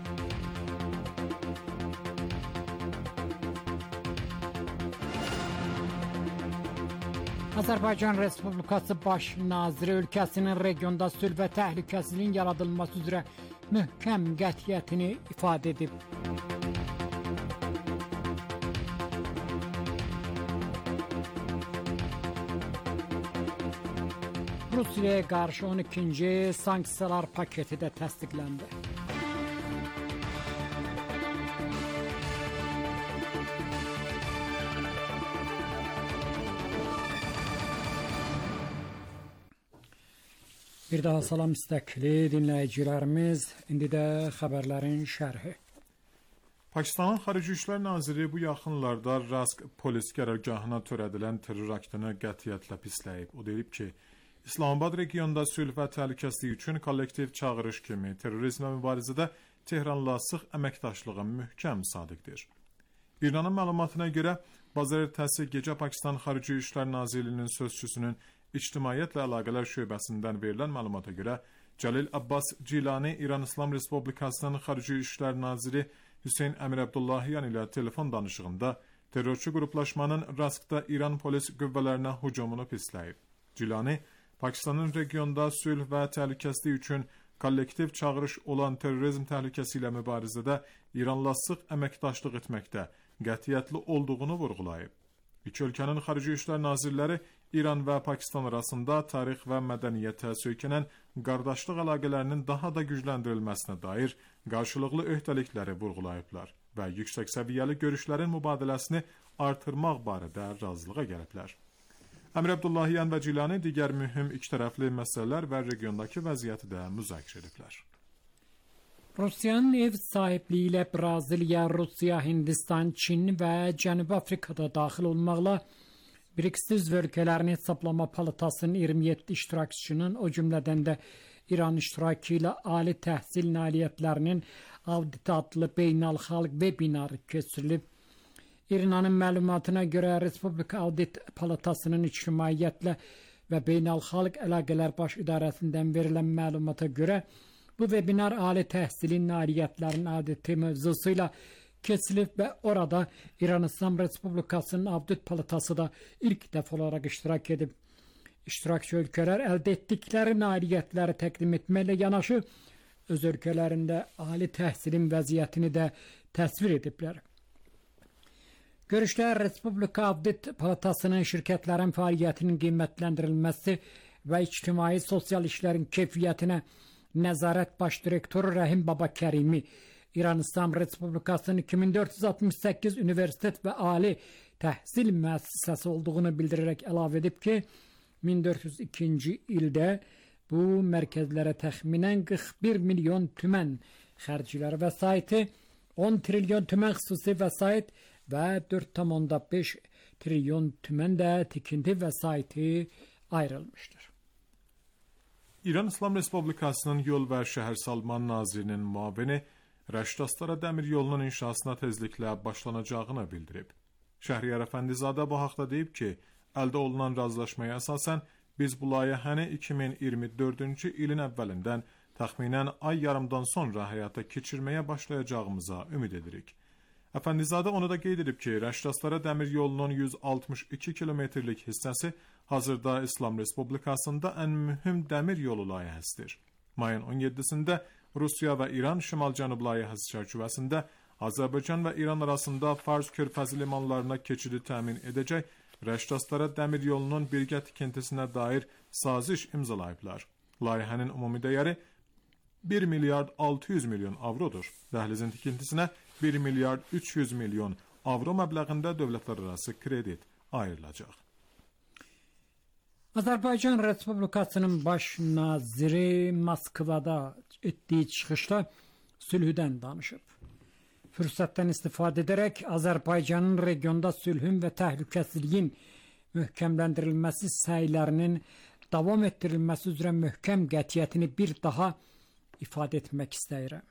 Azərbaycan Respublikası Baş Naziri ölkəsinin regionda sülh və təhlükəsizliyin yaradılması üzrə möhkəm qətiyyətini ifadə edib. Rusiyaya qarşı 12-ci sanksiyalar paketi də təsdiqləndi. Bir daha salam istəkli dinləyicilərimiz, indi də xəbərlərin şərhi. Pakistanın Xarici İşlər Naziri bu yaxınlarda Rask polis qərargahına törədilən terror aktını qətiyyətlə pisləyib. O deyib ki, İslamabad regionda sülh və təhlükəsizlik üçün kollektiv çağırış kimi terrorizmlə mübarizədə Tehranla sıx əməkdaşlığa möhkəm sadiqdir. İranın məlumatına görə, bazar ertəsi gecə Pakistan Xarici İşlər Nazirliyinin sözçüsünün İctimaiyyətlə əlaqələr şöbəsindən verilən məlumata görə, Cəlil Abbas Cilani İran İslam Respublikasının Xarici İşlər Naziri Hüseyn Əmir Abdullahiyan ilə telefon danışığında terrorçu qruplaşmanın Raskda İran polis qüvvələrinə hücumunu pisləyib. Cilani, Pakistanın regionda sülh və təhlükəsizlik üçün kollektiv çağırış olan terrorizm təhlükəsi ilə mübarizədə İranla sıx əməkdaşlıq etməkdə qətiyyətli olduğunu vurğulayıb. İki ölkənin Xarici İşlər Nazirləri İran və Pakistan arasında tarix və mədəniyyətə söykənən qardaşlıq əlaqələrinin daha da gücləndirilməsinə dair qarşılıqlı öhdəlikləri vurğulayıblar və yüksək səviyyəli görüşlərin mübadiləsini artırmaq barədə razılığa gəliblər. Əmir Abdullahiyan və Cilani digər mühüm ikitərəfli məsələlər və regiondakı vəziyyəti də müzakirə ediblər. Rusiyanın ev sahibliyi ilə Braziliya, Rusiya, Hindistan, Çin və Cənubi Afrikada daxil olmaqla BRICS üzv ölkələrin hesablama palatasının 27 iştirakçının, o cümlədən də İran iştirakı ilə ali təhsil nailiyyətlərinin auditi adlı beynəlxalq webinarı keçirilib. İranın məlumatına görə Respublika Audit Palatasının ictimaiyyətlə və beynəlxalq əlaqələr baş idarəsindən verilən məlumata görə bu webinar ali təhsilin nailiyyətlərinin auditi mövzusu ilə keçilib və orada İran İslam Respublikasının Audit Palatası da ilk dəfə olaraq iştirak edib. İştirakçı ölkələr əldə etdikləri nailiyyətləri təqdim etməklə yanaşı, öz ölkələrində ali təhsilin vəziyyətini də təsvir ediblər. Görüşdə Respublika Audit Palatasının şirkətlərin fəaliyyətinin qiymətləndirilməsi və ictimai sosial işlərin keyfiyyətinə nəzarət baş direktoru Rəhim Baba Kərimi, İran İslam Respublikasının 2468 universitet və ali təhsil müəssisəsi olduğunu bildirərək əlavə edib ki, 1402-ci ildə bu mərkəzlərə təxminən 41 milyon tümən xərclər vəsaiti, 10 trilyon tümən xüsusi vəsait və 4,5 trilyon tümən də tikinti vəsaiti ayrılmışdır. İran İslam Respublikasının Yol və Şəhərsalma Nazirinin müavini Rəşdastara dəmir yolunun inşasına tezliklə başlanacağını bildirib. Şəhriyar Əfəndizadə bu haqda deyib ki, əldə olunan razılaşmaya əsasən biz bu layihəni 2024-cü ilin əvvəlindən təxminən ay yarımdan sonra həyata keçirməyə başlayacağımıza ümid edirik. Əfəndizadə onu da qeyd edib ki, Rəşdastara dəmir yolunun 162 kilometrlik hissəsi hazırda İslam Respublikasında ən mühüm dəmir yolu layihəsidir. Mayın 17-sində Rusiya və İran şimal-cənub layihəsi çərçivəsində Azərbaycan və İran arasında Fars körfəzi limanlarına keçidi təmin edəcək Rəşdaslara dəmir yolunun birgə tikintisinə dair saziş imzalayıblar. Layihənin ümumi dəyəri 1 milyard 600 milyon avrodur. Dəhlizin tikintisinə 1 milyard 300 milyon avro məbləğində dövlətlərarası kredit ayrılacaq. Azərbaycan Respublikasının baş naziri Moskvada etdiyi çıxışda sülhüdən danışıb. Fürsətdən istifadə edərək Azərbaycanın regionda sülhün və təhlükəsizliyin möhkəmləndirilməsi səylərinin davam etdirilməsi üzrə möhkəm qətiyyətini bir daha ifadə etmək istəyirəm.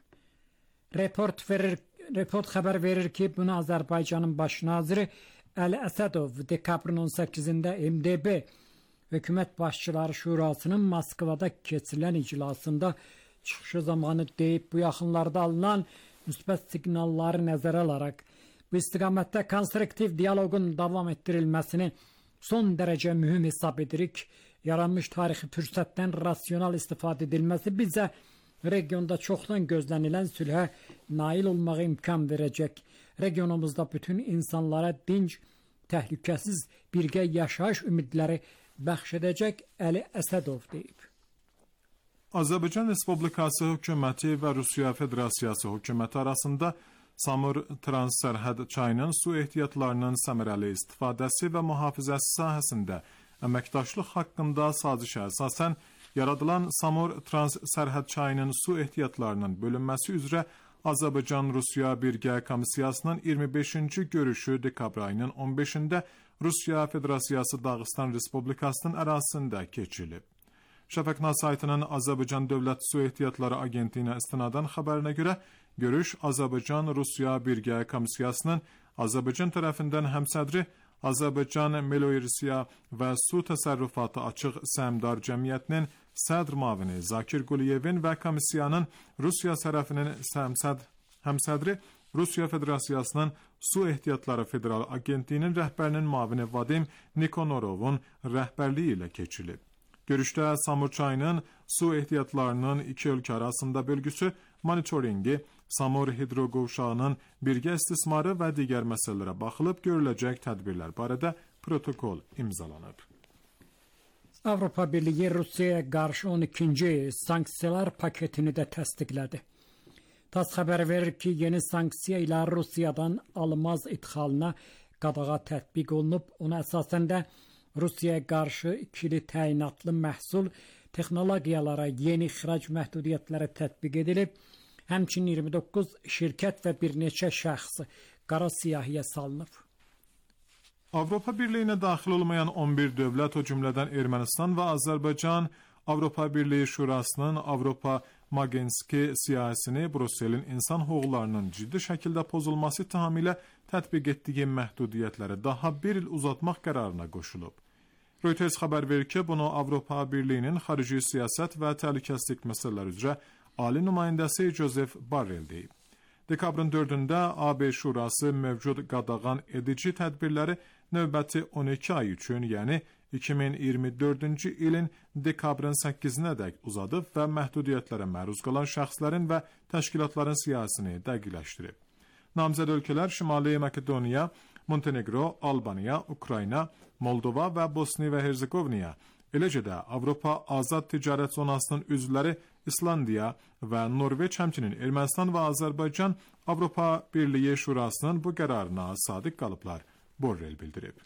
Report xəbər verir ki, bunu Azərbaycanın baş naziri Əli Əsədov dekabrın 18-də MDB Hökumət Başçıları Şurasının Moskvada keçirilən iclasında çıxışı zamanı deyib, bu yaxınlarda alınan müsbət siqnalları nəzərə alaraq bu istiqamətdə konstruktiv dialoqun davam etdirilməsini son dərəcə mühüm hesab edirik. Yaranmış tarixi fürsətdən rasional istifadə edilməsi bizə regionda çoxdan gözlənilən sülhə nail olmağa imkan verəcək. Regionumuzda bütün insanlara dinc, təhlükəsiz birgə yaşayış ümidləri bəxş edəcək Əli Əsədov deyib. Azərbaycan Respublikası hökuməti və Rusiya Federasiyası hökuməti arasında Samur Transsərhəd çayının su ehtiyatlarının səmərəli istifadəsi və mühafizəsi sahəsində əməkdaşlıq haqqında sazişə əsasən yaradılan Samur Transsərhəd çayının su ehtiyatlarının bölünməsi üzrə Azərbaycan-Rusiya Birgə Komissiyasının 25-ci görüşü dekabr ayının 15-də Rusiya Federasiyası Dağıstan Respublikasının ərazisində keçirilib. Şəfəqna saytının Azərbaycan Dövlət Su Ehtiyatları Agentliyinə istinadən xəbərinə görə, görüş Azərbaycan-Rusiya Birgə Komissiyasının Azərbaycan tərəfindən həmsədri Azərbaycan Meloirisiya və Su Təsərrüfatı Açıq Səhmdar Cəmiyyətinin sədr mavini Zakir Quliyevin və komissiyanın Rusiya tərəfinin həmsədri Rusiya Federasiyasının Su Ehtiyatları Federal Agentliyinin rəhbərinin mavini Vadim Nikonorovun rəhbərliyi ilə keçirilib. Görüşdə Samur çayının su ehtiyatlarının iki ölkə arasında bölgüsü, monitoringi, Samur hidroqovşağının birgə istismarı və digər məsələlərə baxılıb görüləcək tədbirlər barədə protokol imzalanıb. Avropa Birliyi Rusiyaya qarşı 12-ci sanksiyalar paketini də təsdiqlədi. TASS xəbər verir ki, yeni sanksiya ilə Rusiyadan almaz idxalına qadağa tətbiq olunub. Ona əsasən də Rusiyaya qarşı ikili təyinatlı məhsul texnologiyalara yeni ixrac məhdudiyyətləri tətbiq edilib. Həmçinin 29 şirkət və bir neçə şəxs qara siyahıya salınıb. Avropa Birliyinə daxil olmayan 11 dövlət, o cümlədən Ermənistan və Azərbaycan, Avropa Birliyi Şurasının Avropa Magnitski siyasətini Brüsselin insan hüquqlarının ciddi şəkildə pozulması ittihamı ilə tətbiq etdiyi məhdudiyyətləri daha bir il uzatmaq qərarına qoşulub. Reuters xəbər verir ki, bunu Avropa Birliyinin xarici siyasət və təhlükəsizlik məsələləri üzrə Ali nümayəndəsi Joseph Borrell deyib. Dekabrın 4-də AB Şurası mövcud qadağan edici tədbirləri növbəti 12 ay üçün, yəni 2024-cü ilin dekabrın 8-nədək uzadıb və məhdudiyyətlərə məruz qalan şəxslərin və təşkilatların siyasətini dəqiqləşdirib. Namzəd ölkələr Şimali Makedoniya, Montenegro, Albaniya, Ukrayna, Moldova və Bosniya və Herzegovina, eləcə də Avropa Azad Ticarət Zonasının üzvləri İslandiya və Norveç, həmçinin Ermənistan və Azərbaycan Avropa Birliyi Şurasının bu qərarına sadiq qalıblar, Borrell bildirib.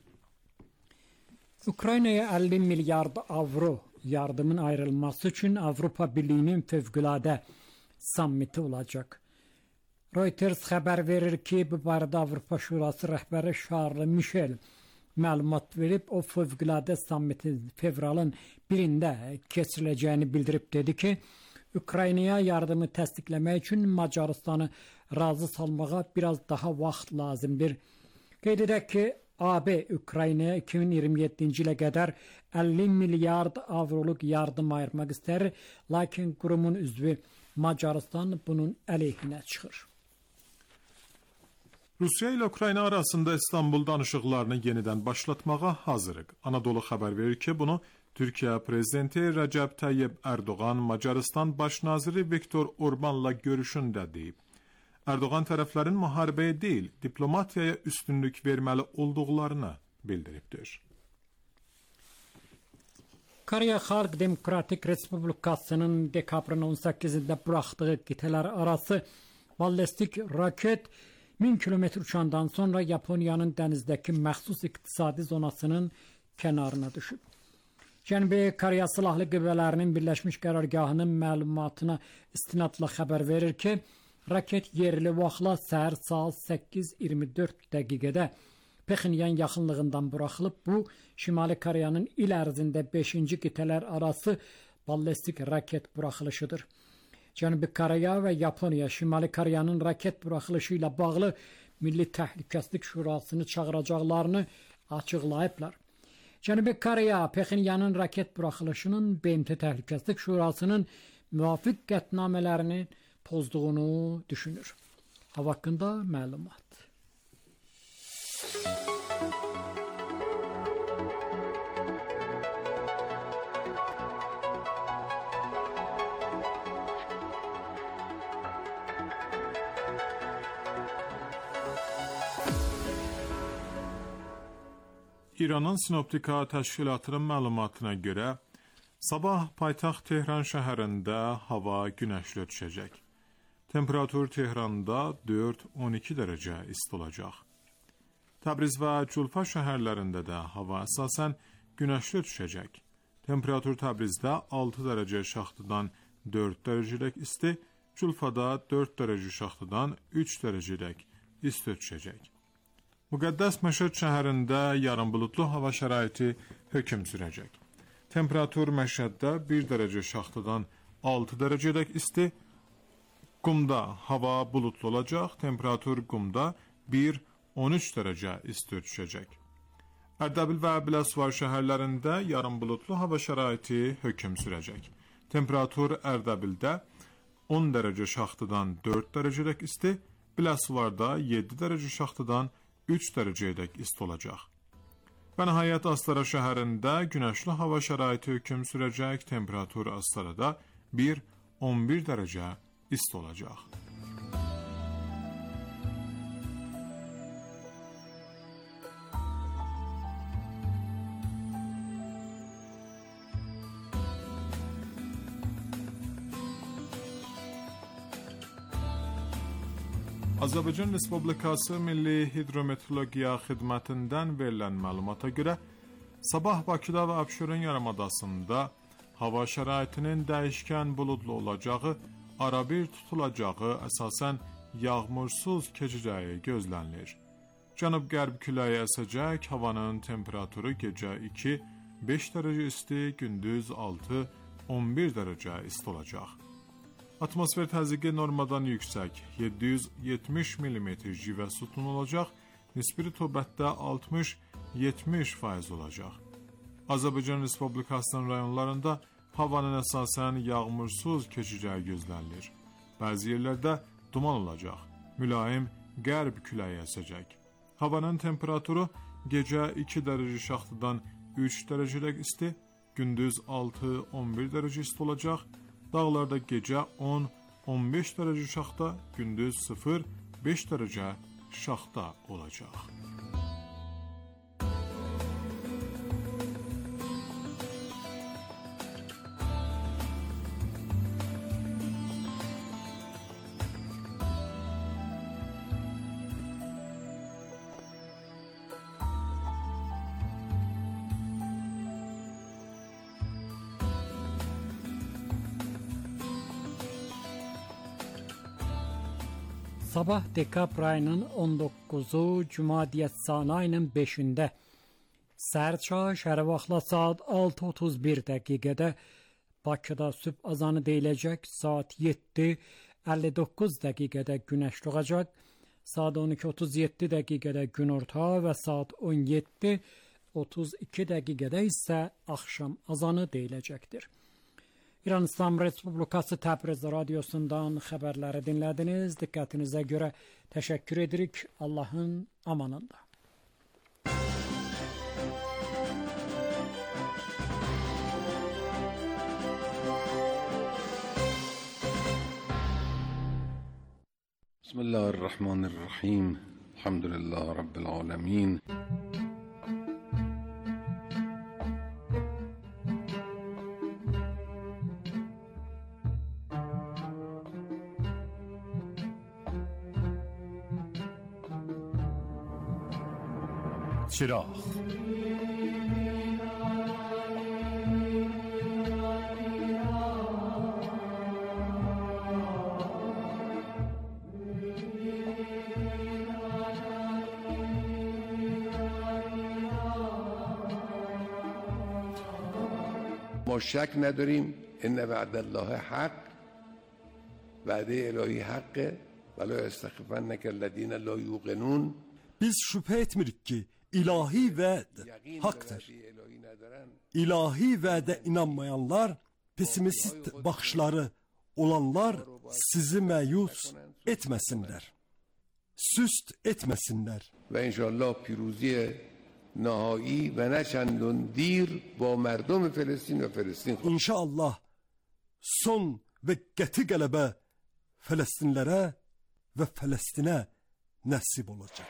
Ukraynaya 50 milyard avro yardımın ayrılması üçün Avropa Birliyinin fövqəladə sammiti olacaq. Reuters xəbər verir ki, bu barədə Avropa Şurası rəhbəri Charles Michel məlumat verib, o fövqəladə sammitin fevralın 1-də keçiriləcəyini bildirib, dedi ki, Ukraynaya yardımı təsdiqləmək üçün Macaristanı razı salmağa biraz daha vaxt lazımdır. Qeyd edək ki, AB Ukraynaya 2027-ci ilə qədər 50 milyard avroluq yardım ayırmaq istər, lakin qurumun üzvü Macaristan bunun əleyhinə çıxır. Rusiya ilə Ukrayna arasında İstanbul danışıqlarını yenidən başlatmağa hazırıq. Anadolu xəbər verir ki, bunu Türkiye Prezidenti Recep Tayyip Erdoğan, Macaristan Baş Naziri Viktor Orban'la görüşünde deyib. Erdoğan tərəflərin müharibəyə deyil, diplomatiyaya üstünlük verməli olduqlarını bildiribdir. Koreya Xalq Demokratik Respublikası'nın dekabrın 18'inde bıraktığı qitələr arası ballistik raket 1000 kilometr uçandan sonra Yaponiyanın dənizdəki məxsus iqtisadi zonasının kənarına düşüb. Cənubi Koreya Silahlı Qüvvələrinin Birləşmiş Qərargahının məlumatına istinadla xəbər verir ki, raket yerli vaxtla səhər saat 8:24 dəqiqədə Pxenyan yaxınlığından buraxılıb. Bu, Şimali Koreyanın il ərzində 5-ci qitələr arası ballistik raket buraxılışıdır. Cənubi Koreya və Yaponiya Şimali Koreyanın raket buraxılışı ilə bağlı Milli Təhlükəsizlik Şurasını çağıracaqlarını açıqlayıblar. Cənubi Koreya Pxenyanın raket buraxılışının BMT Təhlükəsizlik Şurasının müvafiq qətnamələrini pozduğunu düşünür. Hava haqqında məlumat. İranın Sinoptika Təşkilatının məlumatına görə, sabah paytaxt Tehran şəhərində hava günəşli düşəcək. Temperatur Tehranda 4-12 dərəcə isti olacaq. Təbriz və Culfa şəhərlərində də hava əsasən günəşli düşəcək. Temperatur Təbrizdə 6 dərəcə şaxtadan 4 dərəcədək isti, Culfada 4 dərəcə şaxtadan 3 dərəcədək isti düşəcək. Müqəddəs Məşəd şəhərində yarım bulutlu hava şəraiti hökm sürəcək. Temperatur Məşəddə 1 dərəcə şaxtadan 6 dərəcədək isti, Qumda hava bulutlu olacaq. Temperatur Qumda 1-13 dərəcə isti düşəcək. Ərdəbil və Biləsuvar şəhərlərində yarım bulutlu hava şəraiti hökm sürəcək. Temperatur Ərdəbildə 10 dərəcə şaxtadan 4 dərəcədək isti, Biləsuvarda 7 dərəcə şaxtadan 3 dərəcədək isti olacaq. Və nəhayət Astara şəhərində günəşli hava şəraiti hökm sürəcək. Temperatur Astarada 1-11 dərəcə isti olacaq. Azərbaycan Respublikası Milli Hidrometeorologiya Xidmətindən verilən məlumata görə, sabah Bakıda və Abşeron yarımadasında hava şəraitinin dəyişkən buludlu olacağı, arabir tutulacağı, əsasən yağmursuz keçəcəyi gözlənilir. Cənub-qərb küləyi əsəcək, havanın temperaturu gecə 2-5 dərəcə isti, gündüz 6-11 dərəcə isti olacaq. Atmosfer təzyiqi normadan yüksək, 770 mm civə sütun olacaq, nisbi rütubətdə 60-70% olacaq. Azərbaycan Respublikasının rayonlarında havanın əsasən yağmursuz keçəcəyi gözlənilir. Bəzi yerlərdə duman olacaq, mülayim qərb küləyi əsəcək. Havanın temperaturu gecə 2 dərəcə şaxtadan 3 dərəcədək isti, gündüz 6-11 dərəcə isti olacaq. Dağlarda gecə 10-15 dərəcə şaxta, gündüz 0-5 dərəcə şaxta olacaq. Sabah dekabr ayının 19'u Cuma Diyetsan ayının 5'inde sərça şəhər vaxtla saat 6:31 dəqiqədə Bakıda sübh azanı deyiləcək, saat 7:59 dəqiqədə günəş doğacaq, saat 12:37 dəqiqədə günorta və saat 17:32 dəqiqədə isə axşam azanı deyiləcəkdir. İran İslam Respublikası Təbriz Radyosu'ndan xəbərləri dinlədiniz. Diqqətinizə görə təşəkkür edirik. Allahın amanında. بسم الله الرحمن الرحیم. الحمد لله رب العالمین. چراغ ما شک نداریم ان وعد الله حق، وعده الهی حقه، ولا یستخفنک الذین لا یوقنون. Biz şüphe etmirik ki ilahi vaad haktır. İlahi vaade inanmayanlar, pesimist bakışları olanlar sizi məyus etmesinler. Süst etmesinler. و انشاءالله پیروزی نهایی و نه چندان دیر با مردم فلسطین و فلسطین. İnşallah son ve qəti qələbə Fələstinlərə və Fələstinə nəsib olacaq.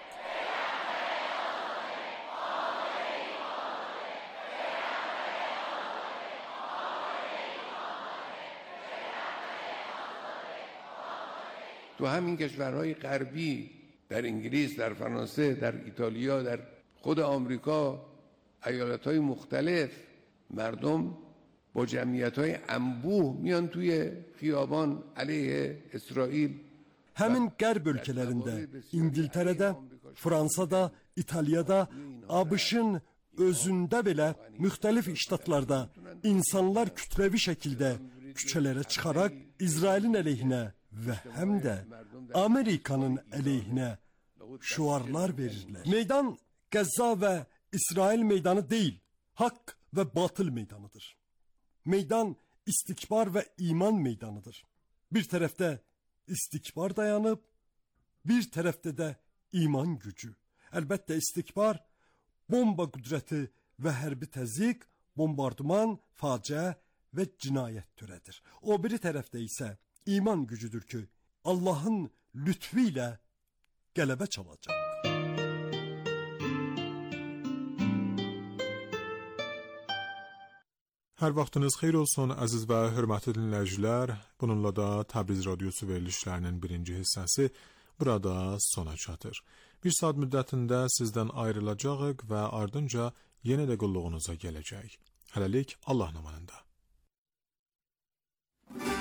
تو همین کشورهای غربی، در انگلیس، در فرانسه، در ایتالیا، در خود آمریکا، ایالت‌های مختلف، مردم با جمعیت‌های انبوه میان توی خیابان علیه اسرائیل. Həmin qərb ölkələrində, İngiltərədə, Fransada, İtaliyada, ABŞ-ın özündə belə müxtəlif ştatlarda insanlar kütləvi şəkildə küçələrə çıxaraq İsrailin əleyhinə və həm də Amerikanın əleyhinə şüarlar verirlər. Meydan Qəzza və İsrail meydanı deyil, haqq və batıl meydanıdır. Meydan istikbar və iman meydanıdır. Bir tərəfdə istikbar dayanıb, bir tərəfdə də iman gücü. Əlbəttə istikbar bomba qüdrəti və hərbi təzyiq, bombardıman, faciə və cinayət törədir. O biri tərəfdə isə iman gücüdür ki, Allahın lütfü ilə qələbə çalacaq. Hər vaxtınız xeyir olsun əziz və hörmətli dinləyicilər. Bununla da Təbriz Radiosu verilişlərinin birinci hissəsi burada sona çatır. Bir saat müddətində sizdən ayrılacağıq və ardınca yenə də qulluğunuza gələcək. Hələlik Allah amanında.